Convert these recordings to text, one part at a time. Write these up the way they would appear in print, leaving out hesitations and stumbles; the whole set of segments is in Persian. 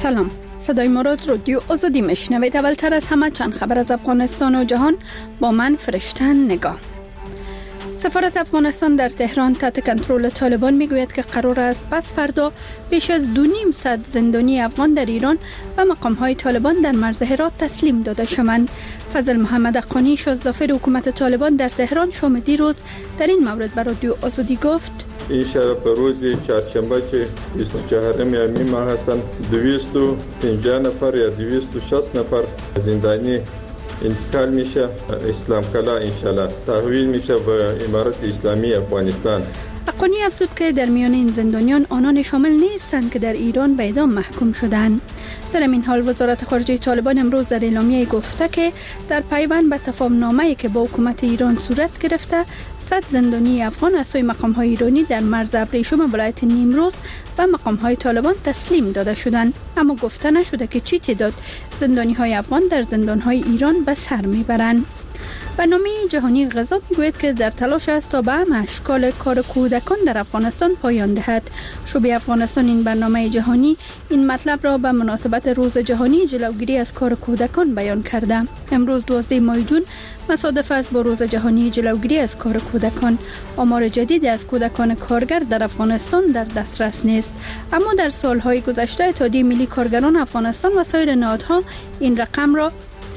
سلام، صدای ما را از رادیو آزادی میشنوید. اولتر از همه چند خبر از افغانستان و جهان با من فرشتن نگاه. سفارت افغانستان در تهران تحت کنترل طالبان میگوید که قرار است پس فردا بیش از 2.5 زندانی افغان در ایران و مقام‌های طالبان در مرز هرات تسلیم داده شوند. فضل محمد حقانی شازدافر حکومت طالبان در تهران شام دیروز در این مورد بر رادیو آزادی گفت: این شب روز چهارشنبه که 24 می ماه هستند 250 نفر یا 260 نفر زندانی انتقال میشه اسلام کلا انشالله تحویل میشه به امارت اسلامی افغانستان. حقانی افزود که در میان این زندانیان آنان شامل نیستند که در ایران به اعدام محکوم شدند. در این حال وزارت خارجه طالبان امروز در اعلامیه گفته که در پیوند به تفاهم‌نامه‌ای که با حکومت ایران صورت گرفته 100 زندانی افغان از سوی مقام‌های ایرانی در مرز ابریشم ولایت نیمروز و مقام‌های طالبان تسلیم داده شدند، اما گفته نشده که چی تعداد زندانی‌های افغان در زندان‌های ایران به سر میبرند. برنامه جهانی غذا میگوید که در تلاش است تا به همه اشکال کار کودکان در افغانستان پایان دهد. شعبه افغانستان این برنامه جهانی این مطلب را به مناسبت روز جهانی جلوگیری از کار کودکان بیان کرده. امروز 12 ماه جون مصادف است با روز جهانی جلوگیری از کار کودکان. آمار جدید از کودکان کارگر در افغانستان در دسترس نیست، اما در سالهای گذشته اتحادیه ملی کارگران افغانستان و سایر نهادها این رقم را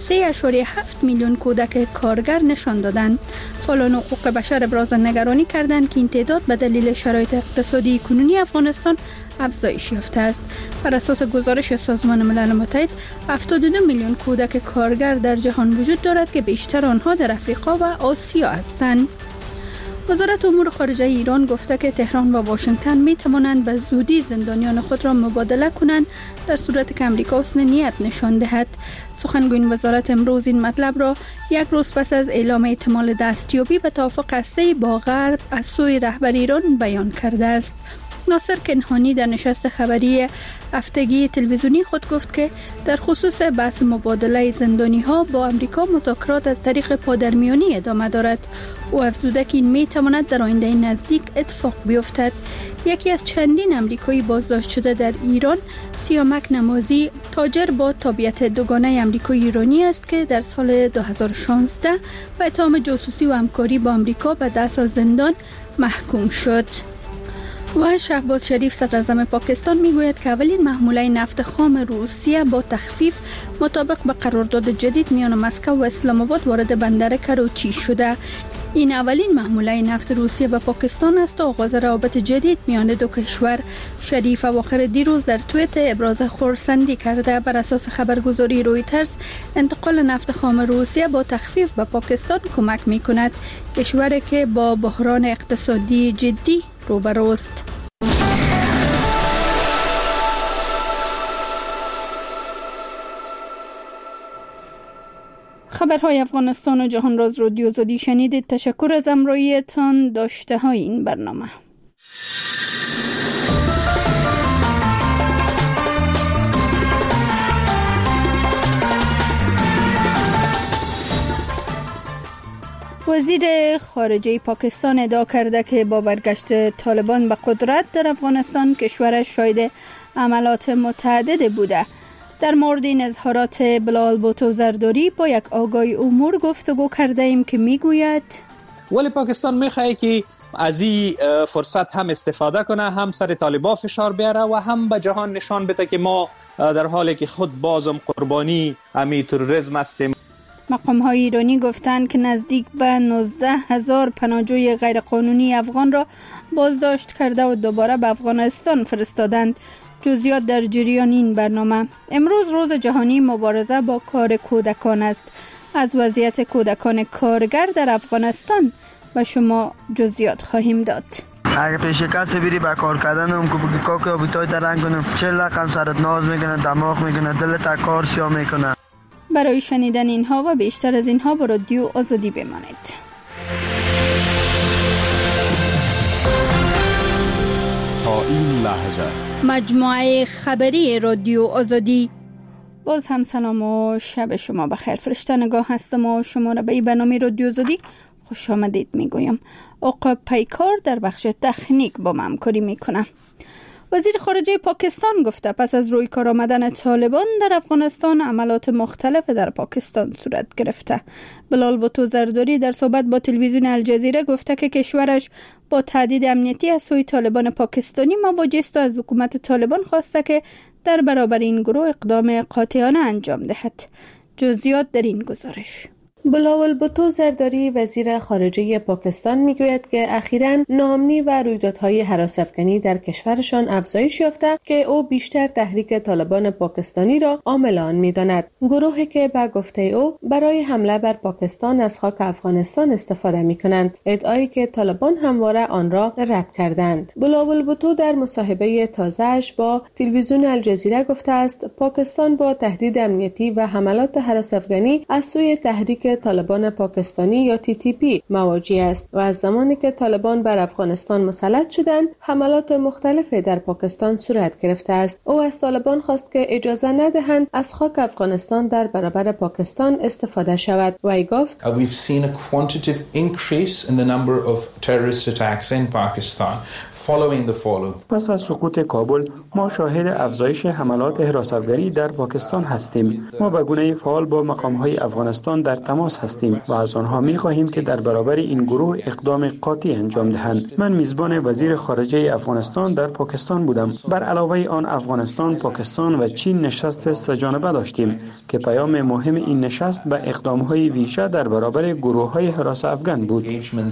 3.7 میلیون کودک کارگر نشان دادند. فعالان حقوق بشر ابراز نگرانی کردند که این تعداد به دلیل شرایط اقتصادی کنونی افغانستان افزایش یافته است. بر اساس گزارش سازمان ملل متحد 72 میلیون کودک کارگر در جهان وجود دارد که بیشتر آنها در افریقا و آسیا هستند. وزارت امور خارجه ایران گفته که تهران و واشنگتن می توانند به زودی زندانیان خود را مبادله کنند در صورت که امریکا حسن نیت نشان دهد. سخنگوی وزارت امروز این مطلب را یک روز پس از اعلام احتمال دستیابی به توافق هسته‌ای با غرب از سوی رهبر ایران بیان کرده است. ناصر کنهانی در نشست خبری هفتگی تلویزیونی خود گفت که در خصوص بحث مبادله زندانی‌ها با امریکا مذاکرات از طریق پادرمیانی ادامه دارد. او افزوده که این می‌تواند در آینده نزدیک اتفاق بیفتد. یکی از چندین امریکایی بازداشت شده در ایران، سیامک نمازی، تاجر با تابعیت دوگانه امریکایی ایرانی است که در سال 2016 به اتهام جاسوسی و همکاری با امریکا به 10 سال زندان محکوم شد. و شهباز شریف صدراعظم پاکستان میگوید که اولین محموله نفت خام روسیه با تخفیف مطابق به قرارداد جدید میان مسکو و اسلام آباد وارد بندر کراچی شده. این اولین محموله نفت روسیه و پاکستان است و آغاز روابط جدید میان دو کشور. شریف اواخر دیروز در توییت ابراز خرسندی کرده. بر اساس خبرگزاری رویترز انتقال نفت خام روسیه با تخفیف به پاکستان کمک میکند، کشوری که با بحران اقتصادی جدی روبروست. خبرهای افغانستان و جهان را از رادیو آزادی شنیدید. تشکر از همراهیتان. داشته های این برنامه. وزیر خارجه پاکستان ادعا کرده که با برگشت طالبان به قدرت در افغانستان کشورش شاهد عملات متعدد بوده. در مورد این اظهارات بلال بوتو زرداری با یک آگاهی امور گفتگو کرده ایم که میگوید ولی پاکستان میخواد که از این فرصت هم استفاده کنه، هم سر طالبان فشار بیاره و هم به جهان نشان بده که ما در حالی که خود بازم قربانی امی تروریسم هستیم. مقام‌های ایرانی گفتند که نزدیک به 19,000 پناهجوی غیرقانونی افغان را بازداشت کرده و دوباره به افغانستان فرستادند. جزئیات در جریان این برنامه. امروز روز جهانی مبارزه با کار کودکان است. از وضعیت کودکان کارگر در افغانستان به شما جزئیات خواهیم داد. اگه پیش کسی بری با کار کردن هم که بگی کاکی آبیتای ترنگ کنم 40 رقم سرت ناز میکنه، دماغ میکنه، دلت کار سیا میکنه. برای شنیدن اینها و بیشتر از اینها با رادیو آزادی بمانید. تا این لحظه مجموعه خبری رادیو آزادی. باز هم سلام و شب شما بخیر. فرشته نگاه هستم و شما را به این برنامه رادیو آزادی خوش آمدید میگویم. آقا پیکار در بخش تکنیک با من همکاری میکنه. وزیر خارجه پاکستان گفته پس از روی کار آمدن طالبان در افغانستان عملات مختلف در پاکستان صورت گرفته. بلال بوتو زرداری در صحبت با تلویزیون الجزیره گفته که کشورش با تهدید امنیتی از سوی طالبان پاکستانی مواجه است و از حکومت طالبان خواسته که در برابر این گروه اقدام قاطعانه انجام دهد. جزئیات در این گزارش. بلاول بوتو زرداری وزیر خارجه پاکستان میگوید که اخیراً ناامنی و رویدادهای هراس‌افکنی در کشورشان افزایش یافته که او بیشتر تحریک طالبان پاکستانی را عامل آن می‌داند. گروهی که به گفته او برای حمله بر پاکستان از خاک افغانستان استفاده می‌کنند، ادعایی که طالبان همواره آن را رد کردند. بلاول بوتو در مصاحبه تازه‌اش با تلویزیون الجزیره گفته است پاکستان با تهدید امنیتی و حملات هراس‌افکنی از سوی تحریک طالبان پاکستانی یا TTP مواجه است و از زمانی که طالبان بر افغانستان مسلط شدند حملات مختلفی در پاکستان صورت گرفته است. او از طالبان خواست که اجازه ندهند از خاک افغانستان در برابر پاکستان استفاده شود و ای گفت We've seen a quantitative increase in the number of terrorist attacks in Pakistan following the fall. پس از سقوط کابل ما شاهد افزایش حملات هراس‌افکنی در پاکستان هستیم. ما به گونه فعال با مقام‌های افغانستان در تماس هستیم و از آنها می‌خواهیم که در برابر این گروه اقدام قاطع انجام دهند. من میزبان وزیر خارجه افغانستان در پاکستان بودم. بر علاوه آن افغانستان، پاکستان و چین نشست سه‌جانبه داشتیم که پیام مهم این نشست به اقدام‌های ویژه در برابر گروه‌های هراس‌افکن بود.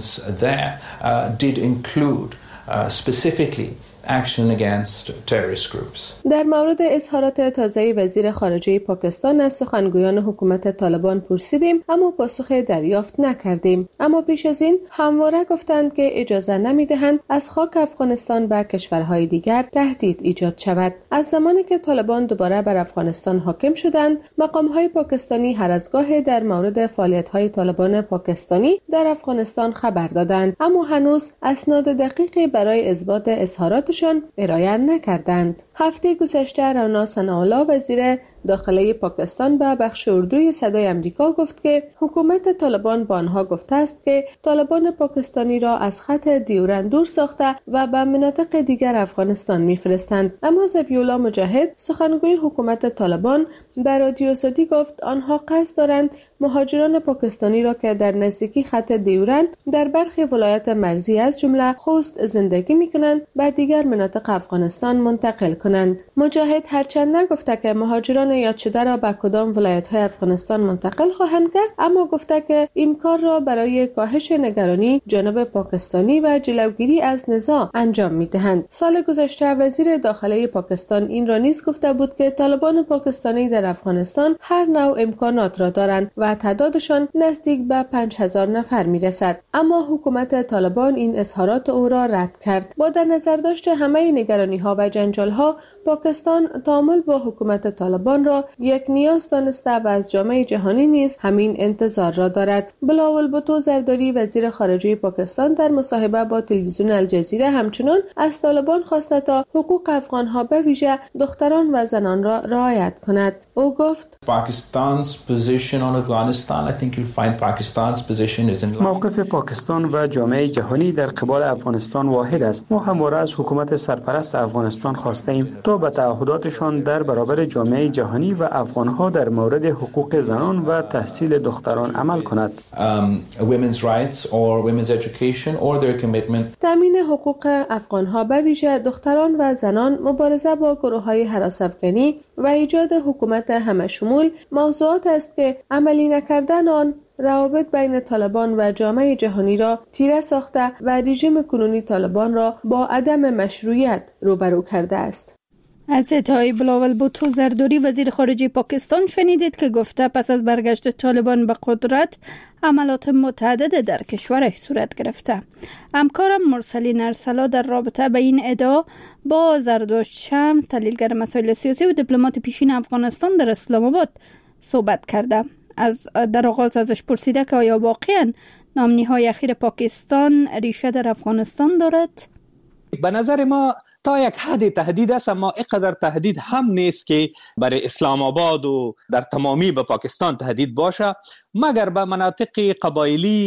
Specifically action against terrorist groups. در مورد اظهارات تازه وزیر خارجه پاکستان از سخنگویان حکومت طالبان پرسیدیم اما پاسخ دریافت نکردیم. اما پیش از این همواره گفتند که اجازه نمیدهند از خاک افغانستان به کشورهای دیگر تهدید ایجاد شود. از زمانی که طالبان دوباره بر افغانستان حاکم شدند، مقام‌های پاکستانی هر از گاهی در مورد فعالیت‌های طالبان پاکستانی در افغانستان خبر دادند، اما هنوز اسناد دقیقی برای اثبات اظهاراتشان ارائه نکردند. هفته گذشته رانا ثناءالله وزیر داخلی پاکستان به بخش اردوی صدای امریکا گفت که حکومت طالبان با آنها گفته است که طالبان پاکستانی را از خط دیورند دور ساخته و به مناطق دیگر افغانستان می‌فرستند. اما ذبیح‌الله مجاهد سخنگوی حکومت طالبان به رادیو سعودی گفت آنها قصد دارند مهاجران پاکستانی را که در نزدیکی خط دیورند در برخی ولایات مرزی از جمله خوست زندگی می‌کنند به دیگر مناطق افغانستان منتقل کنند. مجاهد هرچند نگفته که مهاجران یاد شده را به کدام ولایت‌های افغانستان منتقل خواهند کرد، اما گفته که این کار را برای کاهش نگرانی جانب پاکستانی و جلوگیری از نزاع انجام می‌دهند. سال گذشته وزیر داخلی پاکستان این را نیز گفته بود که طالبان پاکستانی در افغانستان هر نوع امکانات را دارند و تعدادشان نزدیک به 5000 نفر می‌رسد. اما حکومت طالبان این اظهارات او را رد کرد. با در نظر داشت همه نگرانی‌ها و جنجال‌ها، پاکستان تعامل با حکومت طالبان را یک نیاز دانسته و از جامعه جهانی نیز همین انتظار را دارد. بلاول بوتو زرداری وزیر خارجه پاکستان در مصاحبه با تلویزیون الجزیره همچنان از طالبان خواسته تا حقوق افغان‌ها به ویژه دختران و زنان را رعایت کند. او گفت موقف پاکستان و جامعه جهانی در قبال افغانستان واحد است. ما همواره از حکومت سرپرست افغانستان خواستیم تا به تعهداتشان در برابر جامعه جهانی و افغانها در مورد حقوق زنان و تحصیل دختران عمل کند. تامین حقوق افغانها به ویژه دختران و زنان، مبارزه با گروه‌های هراس‌افکنی و ایجاد حکومت همه‌شمول موضوعات است که عملی نکردن آن روابط بین طالبان و جامعه جهانی را تیره ساخته و رژیم کنونی طالبان را با عدم مشروعیت روبرو کرده است. از ادعای بلاول بوتو زرداری وزیر خارجه پاکستان شنیدید که گفته پس از برگشت طالبان به قدرت عملات متعدد در کشورش صورت گرفته. همکارم مرسلین ارسلا در رابطه با این ادعا با زرداشت شمس، تحلیلگر مسائل سیاسی و دیپلمات پیشین افغانستان در اسلام آباد صحبت کرده. در آغاز ازش پرسیده که آیا واقعاً نامنی‌های اخیر پاکستان ریشه در افغانستان دارد؟ به نظر ما تا یک حد تهدید است، اما اینقدر تهدید هم نیست که برای اسلام آباد و در تمامی به پاکستان تهدید باشه، مگر به مناطق قبایلی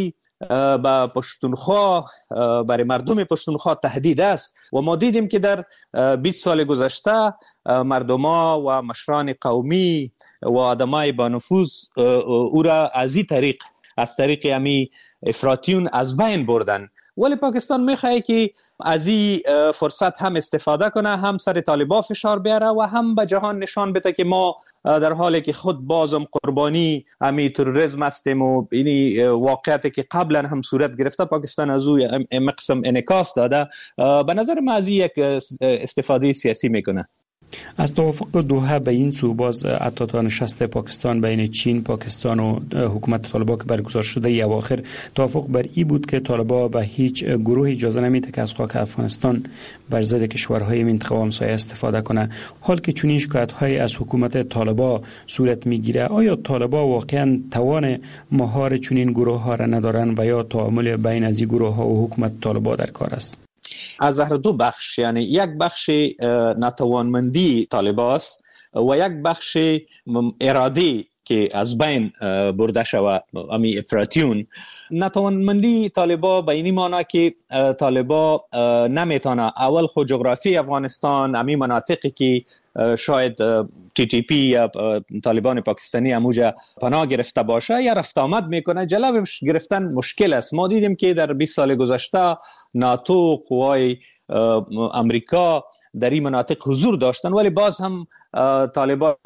به پشتونخوا، برای مردم پشتونخوا تهدید است و ما دیدیم که در 20 سال گذشته مردما و مشران قومی و آدمای با نفوذ او را از طریق امی افراطیون از بین بردن. ولی پاکستان میخواه که از این فرصت هم استفاده کنه، هم سر طالبان فشار بیاره و هم به جهان نشان بده که ما در حالی که خود بازم قربانی امی تروریسم هستیم و این واقعیتی که قبلا هم صورت گرفته پاکستان از او مقسم انعکاس داده. به نظر من از یک استفاده سیاسی میکنه. از توافق دوحه به این سو باز حتی تا نشست پاکستان بین چین، پاکستان و حکومت طالبان که برگزار شده ای اواخر توافق بر این بود که طالبان به هیچ گروه اجازه نمیده که از خاک افغانستان بر ضد کشورهای منطقه و همسایه استفاده کنه. حال که چنین شکایت‌های از حکومت طالبان صورت میگیره، آیا طالبان واقعا توان مهار چنین گروه‌ها را ندارن و یا تعامل بین از این گروه‌ها و حکومت طالبان در کار است؟ از هر دو بخش، یعنی یک بخش ناتوانمندی طالبان است و یک بخش ارادی که از بین برده شود امی افراطیون. ناتوانمندی طالبان به این معنی که طالبان نمیتونه اول خود جغرافی افغانستان، امی مناطقی که شاید TTP یا طالبان پاکستانی اموجا پناه گرفته باشه یا رفت آمد میکنه، جلبش گرفتن مشکل است. ما دیدیم که در 20 سال گذشته ناتو، قوای امریکا در این مناطق حضور داشتن، ولی باز هم طالبان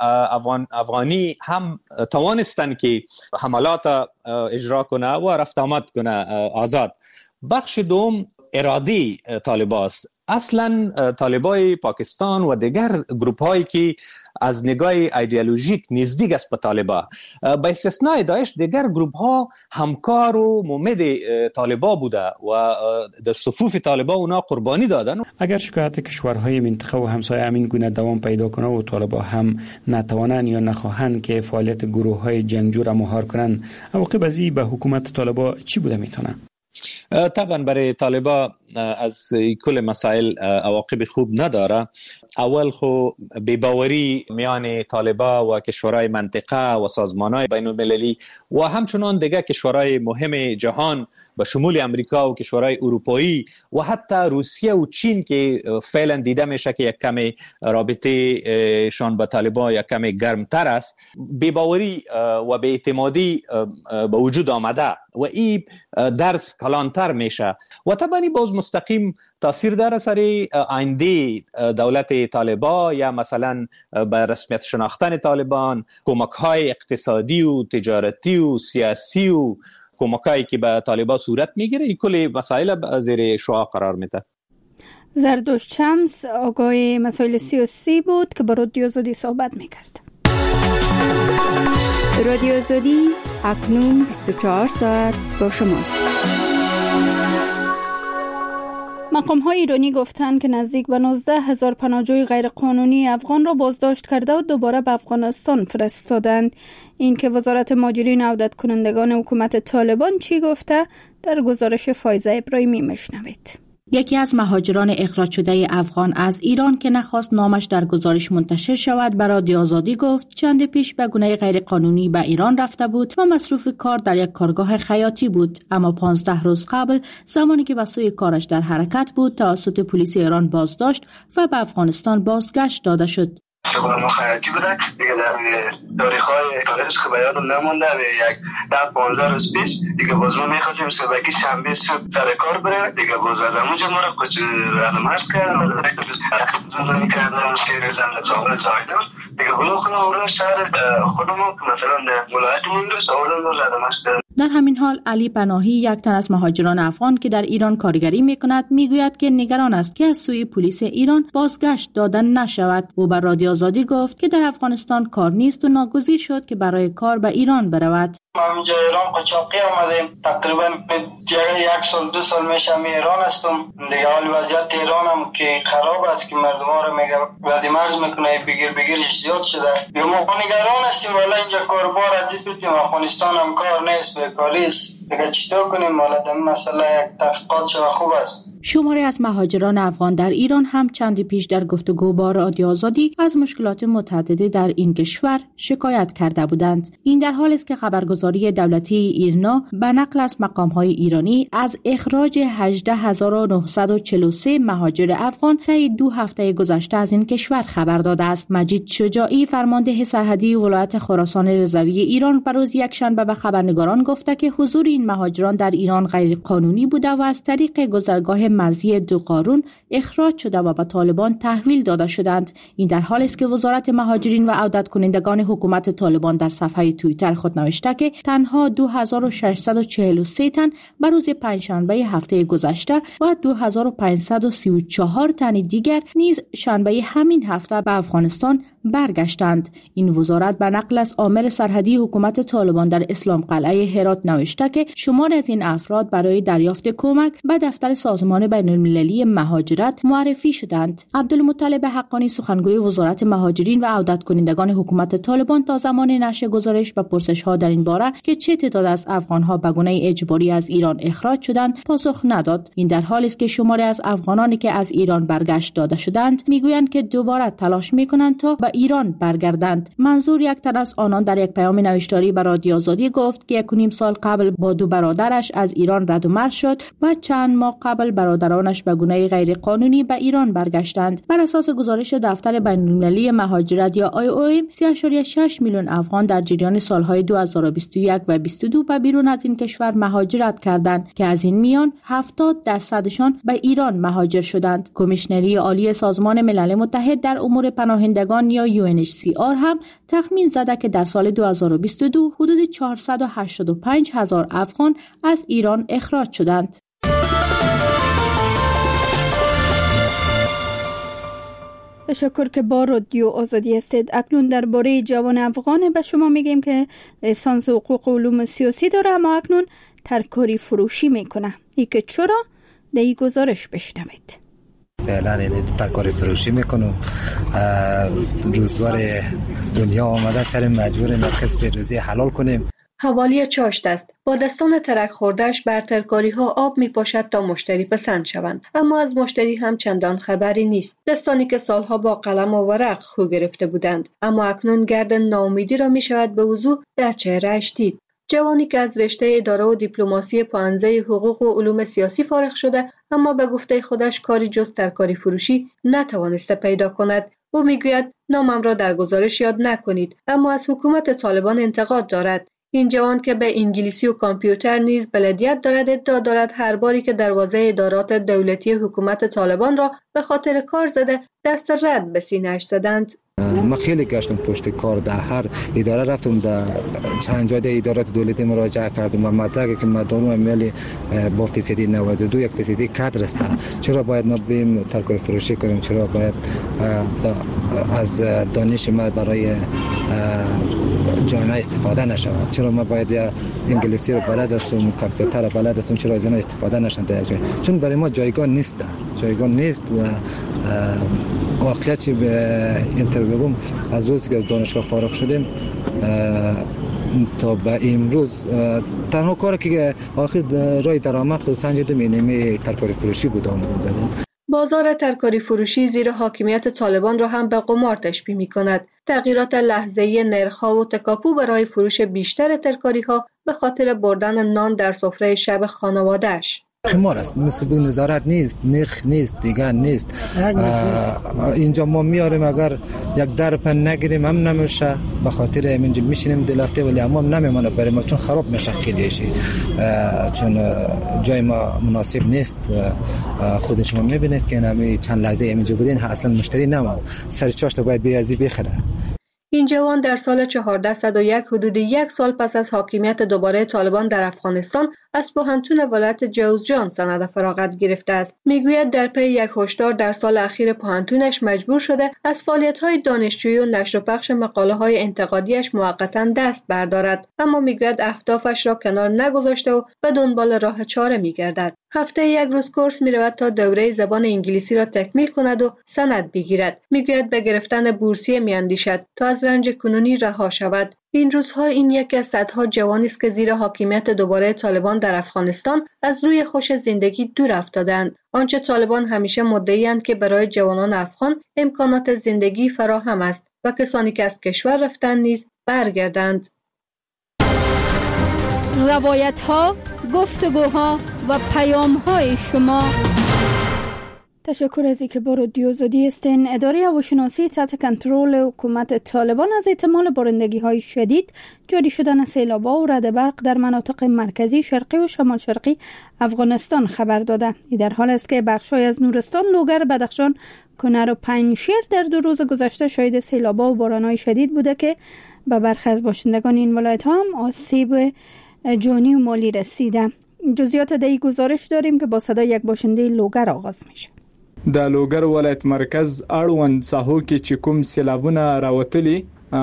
افغانی هم توانستن که حملات اجرا کنه و رفت آمد کنه آزاد. بخش دوم ارادی طالبان است. اصلا طالبان پاکستان و دیگر گروپ هایی که از نگاه ایدئولوژیک نزدیک است به طالبان، به استثنای داعش دیگر گروپ ها همکار و مؤمد طالبان بوده و در صفوف طالبان اونا قربانی دادن. اگر شکایت کشورهای منطقه و همسایه همین گونه دوام پیدا کنه و طالبان هم نتوانند یا نخواهند که فعالیت گروه های جنگجو را مهار کنند، عواقب از این به حکومت طالبان چی بوده میتونه؟ طبعا برای طالبان از کل مسائل عواقب خوب نداره. اول خو بی‌باوری میان طالبان و کشورهای منطقه و سازمانهای بین المللی و همچنان دیگر کشورهای مهم جهان به شمول امریکا و کشورهای اروپایی و حتی روسیه و چین که فعلا دیده میشه که یک کمی رابطه شان با طالبان یک کمی گرمتر است، بی‌باوری و بی‌اعتمادی به وجود آمده و این درس کلانتر میشه و طبعا باز مستقیم تاثیر داره سر آینده دولت طالبان یا مثلا به رسمیت شناختن طالبان، کمک‌های اقتصادی و تجارتی و سیاسی و کمک‌هایی که به طالبان صورت میگیره. این کلی مسائل زیر شعاع قرار میده. زردوش شمس آگاه مسائل سیاسی بود که با رادیو آزادی صحبت میکرد. رادیو آزادی اکنون 24 ساعت با شماست. مقام‌های ایرانی گفتند که نزدیک به 19,000 پناهجوی غیرقانونی افغان را بازداشت کرده و دوباره به افغانستان فرستادند. این که وزارت مهاجرین و عودت کنندگان حکومت طالبان چی گفته در گزارش فایزه ابراهیمی میشنوید. یکی از مهاجران اخراج شده افغان از ایران که نخواست نامش در گزارش منتشر شود به رادیو آزادی گفت چند پیش به گونه غیرقانونی به ایران رفته بود و مصروف کار در یک کارگاه خیاطی بود، اما 15 روز قبل زمانی که به سوی کارش در حرکت بود توسط پلیس ایران بازداشت و به افغانستان بازگشت داده شد. شغل خیاطی بوده دیگه، در تاریخ‌های تاریخش که به یادم نمونده، یک 10-15 روز پیش دیگه باز ما می‌خواستیم صبحی شنبه صبح سر کار بریم، دیگه باز از اونجا ما رو کچ رادمرز کردن، دایرکت زندانی کردن، سیر زنده چاور زایدن دیگه بلوخ آوردن شهر خودمون که مثلا ولایتمون رو آوردن رادمرز کردن. در همین حال علی پناهی، یک تن از مهاجران افغان که در ایران کارگری می‌کند، میگوید که نگران است که از سوی پلیس ایران بازگشت دادن نشود. او بر رادیو آزادی گفت که در افغانستان کار نیست و ناگزیر شد که برای کار به ایران برود. ما اینجا ایران قاچاقی آمدیم، تقریبا 1-2 سال میشه ایران هستم. دیگه حال وضعیت ایران هم که خراب است که مردم ها رو میگه وادی مرز میکنه، بگیرش زیاد شده. ما نگران هستیم، ولی اینجا کاربار از دست بدیم، افغانستان هم کار نیست، بیکاری است. دیگه چطور کنیم؟ حالا در مسئله یک تحقیقات شده خوب است. شماری از مهاجران افغان در ایران هم چندی پیش در گفتگو با رادیو آزادی از مشکلات متعددی در این کشور شکایت کرده بودند. این در حالی است که خبرگزاری دولتی ایرنا به نقل از مقام‌های ایرانی از اخراج 18943 مهاجر افغان طی 2 هفته گذشته از این کشور خبر داده است. مجید شجاعی فرمانده سرحدی ولایت خراسان رضوی ایران بر روز یکشنبه به خبرنگاران گفته که حضور این مهاجران در ایران غیر قانونی بوده و از طریق گذرگاه مرزی دوقارون اخراج شده و به طالبان تحویل داده شدند. این در حالی است که وزارت مهاجرین و عودت کنندگان حکومت طالبان در صفحه توییتر خود نوشته که تنها 2643 تن بر روز پنجشنبه هفته گذشته و 2534 تن دیگر نیز شنبه همین هفته به افغانستان برگشتند. این وزارت به نقل از آمر سرحدی حکومت طالبان در اسلام قلعه هرات نوشته که شمار از این افراد برای دریافت کمک به دفتر سازمان بین المللی مهاجرت معرفی شدند. عبدالمطلب حقانی سخنگوی وزارت مهاجرین و عودت کنندگان حکومت طالبان تا زمان نشر گزارش و پرسش‌ها در این باره که چه تعداد از افغان‌ها به گونه اجباری از ایران اخراج شدند پاسخ نداد. این در حالی است که شماری از افغانانی که از ایران برگشت داده شدند میگویند که دوباره تلاش می‌کنند تا به ایران برگردند. منظور یک تن از آنان در یک پیام نوشتاری به رادیو آزادی گفت که 1.5 سال قبل با 2 برادرش از ایران رد و مرز شد و چند ماه قبل برادرانش به گونه غیر قانونی به ایران برگشتند. بر اساس گزارش دفتر بین المللی مهاجرت یا IOM 3.6 میلیون افغان در جریان سالهای 2021 و 22 به بیرون از این کشور مهاجرت کردند که از این میان 70% به ایران مهاجر شدند. کمیشنری عالی سازمان ملل متحد در امور پناهندگان یا UNHCR هم تخمین زده که در سال 2022 حدود 485,000 افغان از ایران اخراج شدند. تشکر که با رادیو آزادی هستید. اکنون درباره جوان افغان به شما میگیم که لیسانس حقوق و علوم سیاسی داره اما اکنون ترکاری فروشی میکنه. ای که چرا؟ در این گزارش بشنوید. فعلا ترکاری فروشی میکنم. روزگار دنیا آمده سر مجبوریم کسب روزی حلال کنیم. حوالی چاشت است. با دستان ترک خوردهش بر ترکاری ها آب می پاشد تا مشتری پسند شوند، اما از مشتری هم چندان خبری نیست. دستانی که سالها با قلم و ورق خو گرفته بودند، اما اکنون گرد ناامیدی را می شود به وضوح در چهره‌اش دید. جوانی که از رشته اداره و دیپلماسی پانزه حقوق و علوم سیاسی فارغ شده، اما به گفته خودش کاری جز ترکاری فروشی نتوانسته پیدا کند. او میگوید نامم را در گزارش یاد نکنید، اما از حکومت طالبان انتقاد دارد. این جوان که به انگلیسی و کامپیوتر نیز بلدیت دارد ادعا دارد هر باری که دروازه ادارات دولتی حکومت طالبان را به خاطر کار زده دست رد به سینه‌اش زدند. من خیلی گشتم پشت کار، در هر اداره رفتم، در چند جای ادارات دولتی مراجعه کردم و مدرکی که من دارم عملی با فیصدی 92 1% کادر است. چرا باید ما بریم ترکاری فروشی کنیم؟ چرا باید از دانش ما برای جامعه استفاده نشود؟ چرا ما باید انگلیسی رو بلد هستم، کامپیوتر رو بلد هستم، چرا از اینا استفاده نشند؟ چون برای ما جایگاه نیست و واقعیت چی به اینترویو بگم، از روزی که از دانشگاه فارغ شدیم تا به امروز تنها کاری که آخر راه درآمد خود سنجیدم اینمی ترکاری فروشی بود آمدیم زدیم. بازار ترکاری فروشی زیر حاکمیت طالبان را هم به قمار تشبیه می‌کند. تغییرات لحظه‌ای نرخ‌ها و تکاپو برای فروش بیشتر ترکاری‌ها به خاطر بردن نان در سفره شب خانواده‌اش. قمار است، مثل بود نظارت نیست، نرخ نیست، دیگر نیست. اینجا ما میاریم اگر یک درپ نگیریم هم نمیشه، به خاطر اینجا میشینیم دلفته ولی اما نمیمونه برای ما، چون خراب میشه خیلیشی، چون جای ما مناسب نیست. خود شما میبینید که نمی چند لحظه اینجا بودین اصلا مشتری نموند، سر چاش تا باید بیازی بخره. این جوان در سال 1401 حدود 1 سال پس از حاکمیت دوباره طالبان در افغانستان از پوهنتون ولایت جوزجان سند فراغت گرفته است. میگوید در پی یک هشدار در سال اخیر پوهنتونش مجبور شده از فعالیت‌های دانشجویی و نشر و پخش مقاله‌های انتقادیش موقتاً دست بردارد، اما میگوید اهدافش را کنار نگذاشته و به دنبال راه چاره میگردد. هفته 1 روز کورس میرود تا دوره زبان انگلیسی را تکمیل کند و سند بگیرد. میگوید به گرفتن بورسیه میاندیشد تا از رنج کنونی رها شود. این روزها این یکی از صدها جوانی است که زیر حاکمیت دوباره طالبان در افغانستان از روی خوش زندگی دور افتادند. آنچه طالبان همیشه مدعی‌اند که برای جوانان افغان امکانات زندگی فراهم است و کسانی که از کشور رفتند نیز برگردند. روایت‌ها، گفتگوها و پیام‌های شما. تشکر از اینکه با رادیو آزادی هستین. اداره هواشناسی تحت کنترل حکومت طالبان از احتمال بارندگی‌های شدید، جاری شدن سیلاب‌ها و رعد برق در مناطق مرکزی، شرقی و شمال شرقی افغانستان خبر داده. این در حال است که بخش‌های از نورستان، لوگر، بدخشان، کنر و پنجشیر در 2 روز گذشته شاهد سیلاب‌ها و باران‌های شدید بوده که به برخی از باشندگان این ولایت‌ها هم آسیب جانی و مالی رسیده. جزئیات در این گزارش داریم که با صدای یک باشنده لوگر آغاز میشه. د لوګر ولایت مرکز اړوند ساحو کې چې کوم سیلابونه راوتلي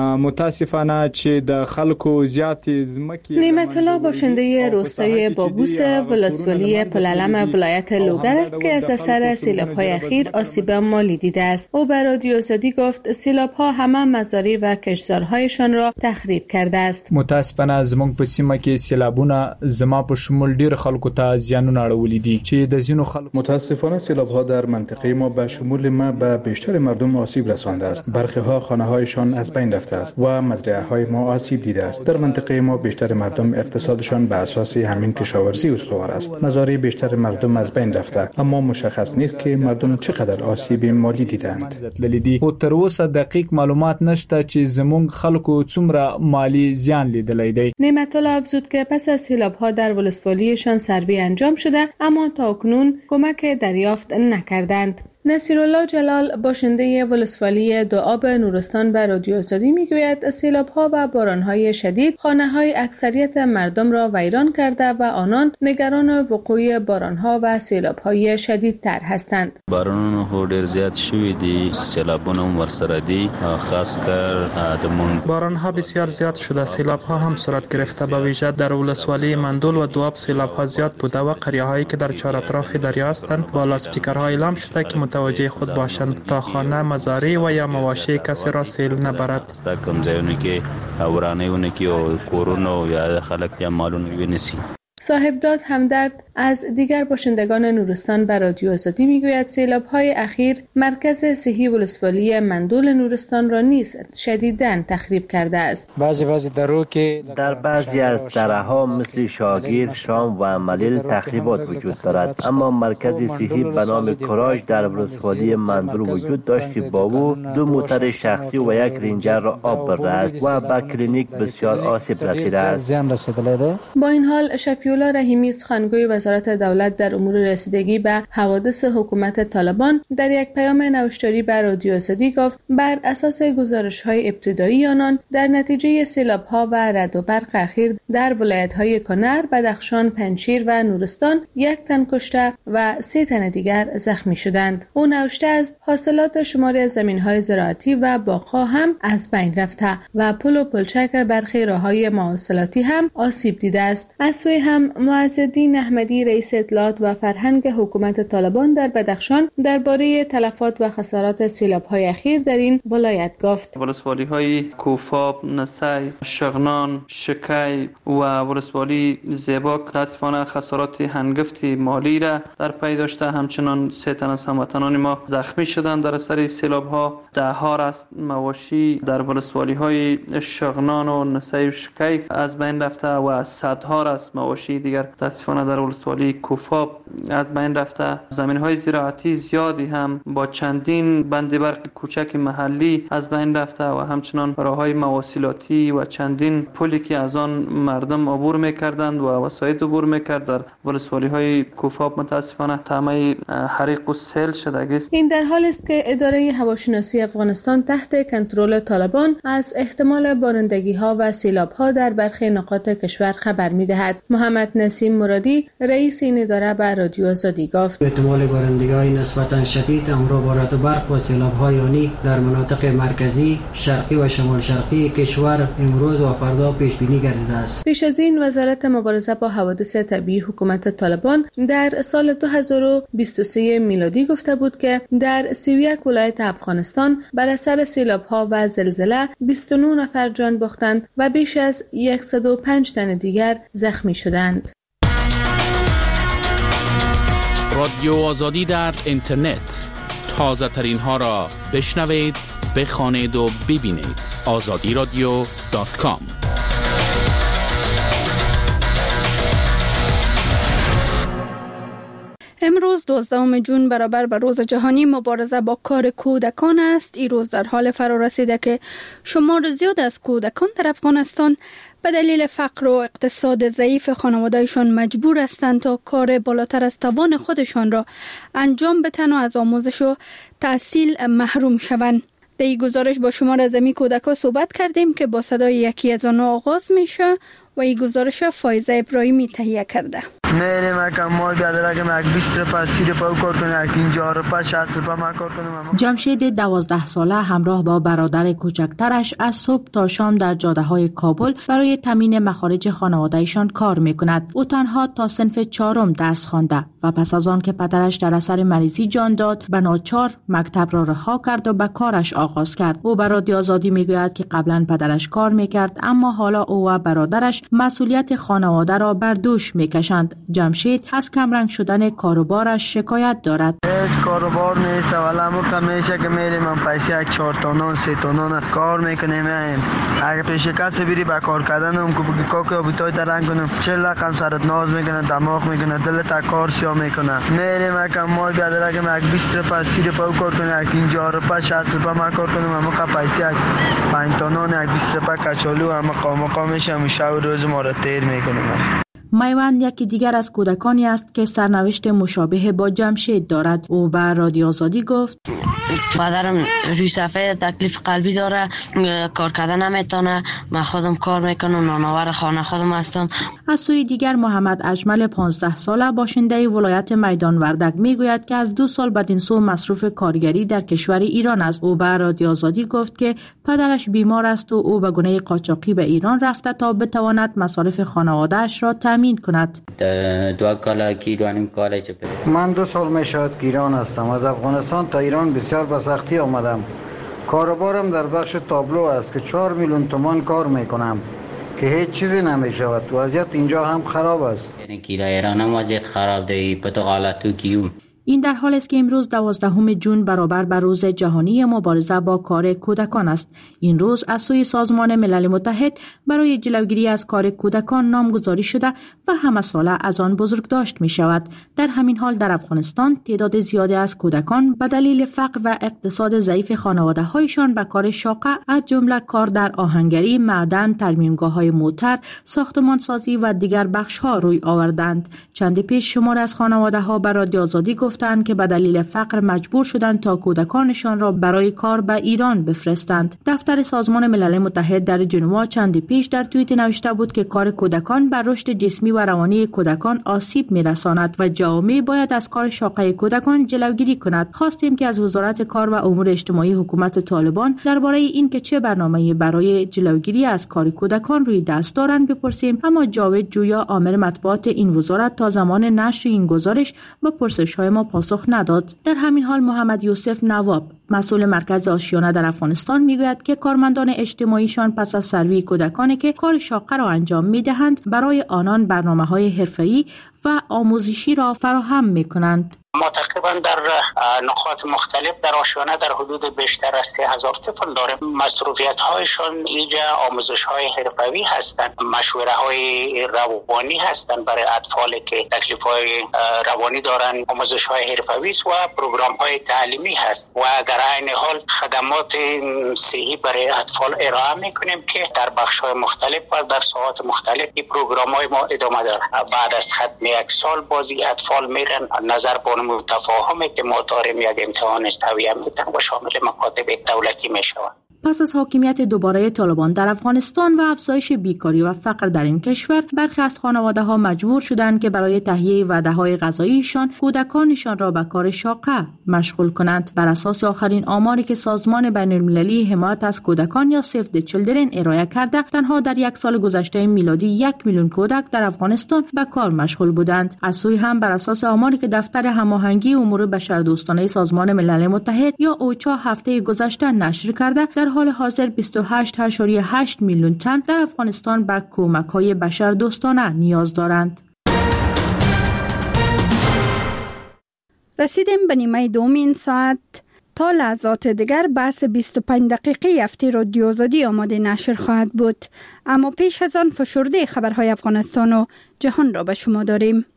متاسفانه چې د خلکو زیات زمکی. نعمت الله باشنده روستای بابوس ولسوالی پلعلم ولایت لوگر است که از اثر سیلاب‌های اخیر آسیب مالی دیده است. او به رادیو آزادی گفت سیلاب‌ها همه مزارع و کشتزارهایشان را تخریب کرده است. متاسفانه زموږ په سیمه کې سیلابونه زما په شمول ډیر خلکو ته زیانونه اړولي دي چې د زینو خلکو. متاسفانه سیلاب‌ها در منطقه ما به شمول ما به بیشتر مردم آسیب رسانده است. برخی‌ها خانه‌هایشان از بین رفته است و مزرعه‌های ما آسیب دیده است. در منطقه ما بیشتر مردم اقتصادشان به اساس همین کشاورزی استوار است. مزارع بیشتر مردم از بین رفته، اما مشخص نیست که مردم چقدر آسیب مالی دیدند. او تر اوسه دقیق معلومات نشته چې زموږ خلکو څومره مالی زیان لیدلی دی. نعمت الله افزود که پس از سیلاب‌ها در ولسوالیشان سروی انجام شده، اما تاکنون کمک دریافت نکردند. نصیرالله جلال باشنده ولسوالی دوآب نورستان به رادیو آزادی میگوید سیلاب‌ها و باران‌های شدید خانه‌های اکثریت مردم را ویران کرده و آنان نگران وقوع باران‌ها و سیلاب‌های شدیدتر هستند. باران‌ها ډېر زیات شوي دي، سیلابونه هم ورسره دي، خاص کر باران‌ها بسیار زیاد شده، سیلاب‌ها هم صورت گرفته. به ویژه در ولسوالی مندول و دوآب سیلاب‌ها زیاد بوده و قریه‌هایی که در چهار اطراف دریا هستند با لاسپیکرها اعلام شده که متوجه خود باشند تا خانه، مزارع و یا مواشی کسی را سیل نبرد. کوم ځایونه کې ورانه‌ونه کې او کورونه یا خلک یا مالونه ونیسي. صاحبداد همدرد از دیگر باشندگان نورستان به رادیو آزادی میگوید سیلاب‌های اخیر مرکز صحی ولسوالی مندول نورستان را نیز شدیداً تخریب کرده است. در بعضی از دره‌ها مثل شاگیر، شام و ملیل تخریبات وجود دارد، اما مرکز صحی به نام کراج در ولسوالی مندول وجود داشت که با او 2 موتر شخصی و 1 رنجر را آب برده است و به کلینیک بسیار آسیب رسیده است. با این حال شفیع‌الله رحیمی سخنگوی وزارت دولت در امور رسیدگی به حوادث حکومت طالبان در یک پیام نوشتاری به رادیو آزادی گفت بر اساس گزارش‌های ابتدایی آنان در نتیجه سیلاب‌ها و رعد و برق اخیر در ولایت‌های کنر، بدخشان، پنجشیر و نورستان 1 تن کشته و 3 تن دیگر زخمی شدند. او نوشته است حاصلات شماری از زمین‌های زراعتی و باغ‌ها هم از بین رفته و پل و پلچک برخی راه‌های مواصلاتی هم آسیب دیده است. از سوی هم معزالدین احمدی رئیس اطلاعات و فرهنگ حکومت طالبان در بدخشان درباره تلفات و خسارات سیلاب‌های اخیر در این ولایت گفت. ولسوالی‌های کوفاب، نسی، شغنان، شکی و ولسوالی زیباک متاسفانه خسارات هنگفتی مالی را در پی داشته. همچنان 3 تن از هموطنان ما زخمی شدند در اثر سیلاب‌ها. 10 است مواشی در ولسوالی‌های شغنان و نسی و شکی از بین رفته و 100 است مواشی دیگر متاسفانه در ولسوالی کوفاب از بین رفته. زمین‌های زراعتی زیادی هم با چندین بند برق کوچک محلی از بین رفته و همچنان راه‌های مواصلاتی و چندین پلی که از آن مردم عبور می‌کردند و وسایط عبور می‌کرد در ولسوالی‌های کوفاب متاسفانه تامه حریق و سیل شده است. این در حال است که اداره هواشناسی افغانستان تحت کنترل طالبان از احتمال بارندگی‌ها و سیلاب‌ها در برخی نقاط کشور خبر می‌دهد. محمد محمد نسیم مرادی رئیس این اداره به رادیو آزادی گفت احتمال بارندگی‌های نسبتاً شدید همراه با رعد و برق و سیلاب‌های آنی در مناطق مرکزی، شرقی و شمال شرقی کشور امروز و فردا پیش بینی گردیده است. پیش از این وزارت مبارزه با حوادث طبیعی حکومت طالبان در سال 2023 میلادی گفته بود که در 31 ولایت افغانستان بر اثر سیلاب‌ها و زلزله 29 نفر جان باختند و بیش از 105 تن دیگر زخمی شدند. رادیو آزادی در اینترنت، تازه ترین ها را بشنوید، بخوانید و ببینید. azadiradio.com. امروز 12 جون برابر به روز جهانی مبارزه با کار کودکان است. این روز در حال فرا رسیده که شمار زیاد از کودکان در افغانستان به دلیل فقر و اقتصاد ضعیف خانواده‌شان مجبور هستند تا کار بالاتر از توان خودشان را انجام بدهند و از آموزش و تحصیل محروم شوند. در این گزارش با شمار از این کودکان صحبت کردیم که با صدای یکی از آنها آغاز میشه و این گزارش فایزه ابراهیمی تهیه کرده. میریم که مال بیادره که مک 20 روپا 30 روپا کار کنه، 50 روپا 60 روپا ما کار کنم. جمشید 12 ساله همراه با برادر کوچکترش از صبح تا شام در جاده‌های کابل برای تامین مخارج خانواده‌شان کار می‌کند. او تنها تا صنف 4 درس خوانده و پس از آن که پدرش در اثر مریضی جان داد، به ناچار مکتب را رها کرد و به کارش آغاز کرد. او به رادیو آزادی میگوید که قبلا پدرش کار می‌کرد، اما حالا او و برادرش مسئولیت خانواده را بر دوش می‌کشند. جمشید از کمرنگ شدن کاروبارش شکایت دارد. هیچ کاروبار نیست، ولی ما همیشه که میریم من پیسه 4 تونن 3 تونن کار میکنیم. اگه پیش کسی بری با کار کردن هم که کاکو بیتای درنگ کنم 40 رقم سرت ناز میکنه، دماغ میکنه، دلت کار سیا میکنه. میریم که مال بیادره که مک 20 روپا 30 روپا کار کنه، 50 روپا 60 روپا ما کار کنیم. ما پیسه 5 تونن 20 روپا کچالو هم مقام میشم شب روز ما رو تیر میکنیم. میوند یکی دیگر از کودکانی است که سرنوشت مشابه با جمشید دارد. او به رادیو آزادی گفت پدرم روی صفحه تکلیف قلبی داره، کار کردن نمیتونه، من خودم کار میکنم، نانآور خانه خودم هستم. از سوی دیگر محمد اجمل 15 ساله باشنده ولایت میدان وردک میگوید که از 2 سال بدین سو مصروف کارگری در کشور ایران است. او به رادیو آزادی گفت که پدرش بیمار است و او به گونه قاچاقی به ایران رفته تا بتواند مصارف خانواده‌اش را تامین کند. من 2 سال میشد ایران هستم. از افغانستان تا ایران بسیار به سختی آمدم. کاروبارم در بخش تابلو است که 4 میلیون تومان کار میکنم که هیچ چیزی نمیشود. وضعیت اینجا هم خراب است. این در حال است که امروز 12 جون برابر به روز جهانی مبارزه با کار کودکان است. این روز از سوی سازمان ملل متحد برای جلوگیری از کار کودکان نامگذاری شده و همه ساله از آن بزرگداشت می شود. در همین حال در افغانستان تعداد زیادی از کودکان به دلیل فقر و اقتصاد ضعیف خانواده هایشان به کار شاقه از جمله کار در آهنگری، معدن، ترمیمگاه‌های موتر، ساختمانسازی و دیگر بخش‌ها روی آوردند. چند پیش شمار از خانواده ها به رادیو آزادی گفتند که به دلیل فقر مجبور شدند تا کودکانشان را برای کار به ایران بفرستند. دفتر سازمان ملل متحد در ژنو چند پیش در توییت نوشته بود که کار کودکان بر رشد جسمی و روانی کودکان آسیب می‌رساند و جامعه باید از کار شاقه کودکان جلوگیری کند. خواستیم که از وزارت کار و امور اجتماعی حکومت طالبان درباره این که چه برنامه‌ای برای جلوگیری از کار کودکان روی دست دارند بپرسیم، اما جاوید جویا آمر مطبوعات این وزارت تا زمان نشر این گزارش به پرسش‌های ما پاسخ نداد. در همین حال محمد یوسف نواب مسئول مرکز آشیانه در افغانستان میگوید که کارمندان اجتماعیشان پس از سروی کودکانی که کار شاقه را انجام میدهند برای آنان برنامه‌های حرفه‌ای و آموزشی را فراهم میکنند. ما تقریبا در نقاط مختلف در آشیانه در حدود بیشتر از 3000 طفل داریم. مصروفیت هایشان اینجا آموزش های حرفوی هستند، مشوره های روانی هستند برای اطفالی که تکلیف های روانی دارند، آموزش های حرفوی و پروگرام های تعلیمی هست و در عین حال خدمات صحی برای اطفال ارائه میکنیم که در بخش های مختلف و در ساعات مختلف این پروگرام های ما ادامه داره. بعد از ختم 1 سال بازی اطفال میرن نظر بان متفاهمه که ما داریم یک امتحان استویه میدن و شامل مکاتب دولتی میشوند. پس از حاکمیت دوباره طالبان در افغانستان و افزایش بیکاری و فقر در این کشور، برخی از خانواده‌ها مجبور شدند که برای تهیه وعده‌های غذاییشان کودکانشان را به کار شاقه مشغول کنند. بر اساس آخرین آماری که سازمان بین‌المللی حمایت از کودکان یا سیو د چیلدرن ارائه کرده، تنها در یک سال گذشته میلادی 1 میلیون کودک در افغانستان به کار مشغول بودند. از سوی هم بر اساس آماری که دفتر هماهنگی امور بشردوستانه سازمان ملل متحد یا اوچا هفته گذشته نشر کرده، در حال حاضر 28.8 میلیون تن در افغانستان به کمک‌های بشردوستانه نیاز دارند. رسیدیم به نیمه دوم این ساعت. تا لحظات دیگر بحث 25 دقیقه هفته رادیو آزادی آماده نشر خواهد بود، اما پیش از آن فشرده خبرهای افغانستان و جهان را به شما داریم.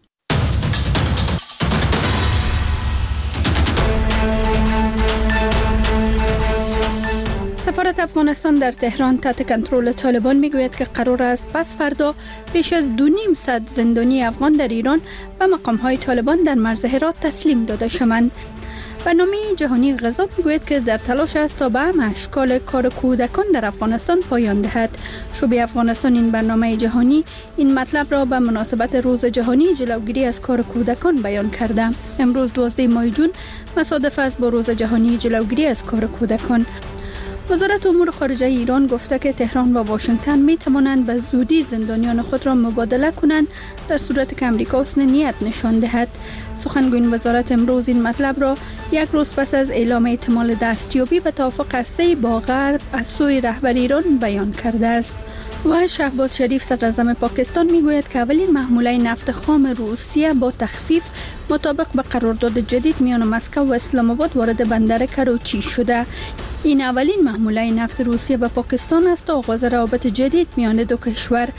سفارت افغانستان در تهران تحت کنترل طالبان میگوید که قرار است پس فردا بیش از 2.5 زندانی افغان در ایران به مقام‌های طالبان در مرز هرات تسلیم داده شوند. برنامه جهانی غذا میگوید که در تلاش است تا به همه اشکال کار کودکان در افغانستان پایان دهد. شعبه افغانستان این برنامه جهانی این مطلب را به مناسبت روز جهانی جلوگیری از کار کودکان بیان کرده. امروز 12 ماه جون مصادف است با روز جهانی جلوگیری از کار کودکان. وزارت امور خارجه ایران گفته که تهران و واشنگتن می توانند به زودی زندانیان خود را مبادله کنند در صورتی که امریکا حسن نیت نشان دهد. سخنگوی وزارت امروز این مطلب را یک روز پس از اعلام احتمال دستیابی به توافق هسته‌ای با غرب از سوی رهبر ایران بیان کرده است. و شهباز شریف صدراعظم پاکستان میگوید که اولین محموله نفت خام روسیه با تخفیف مطابق به قرارداد جدید میان مسکو و اسلام آباد وارد بندر کراچی شده. این اولین محموله نفت روسیه به پاکستان است و آغاز روابط جدید میان دو کشور.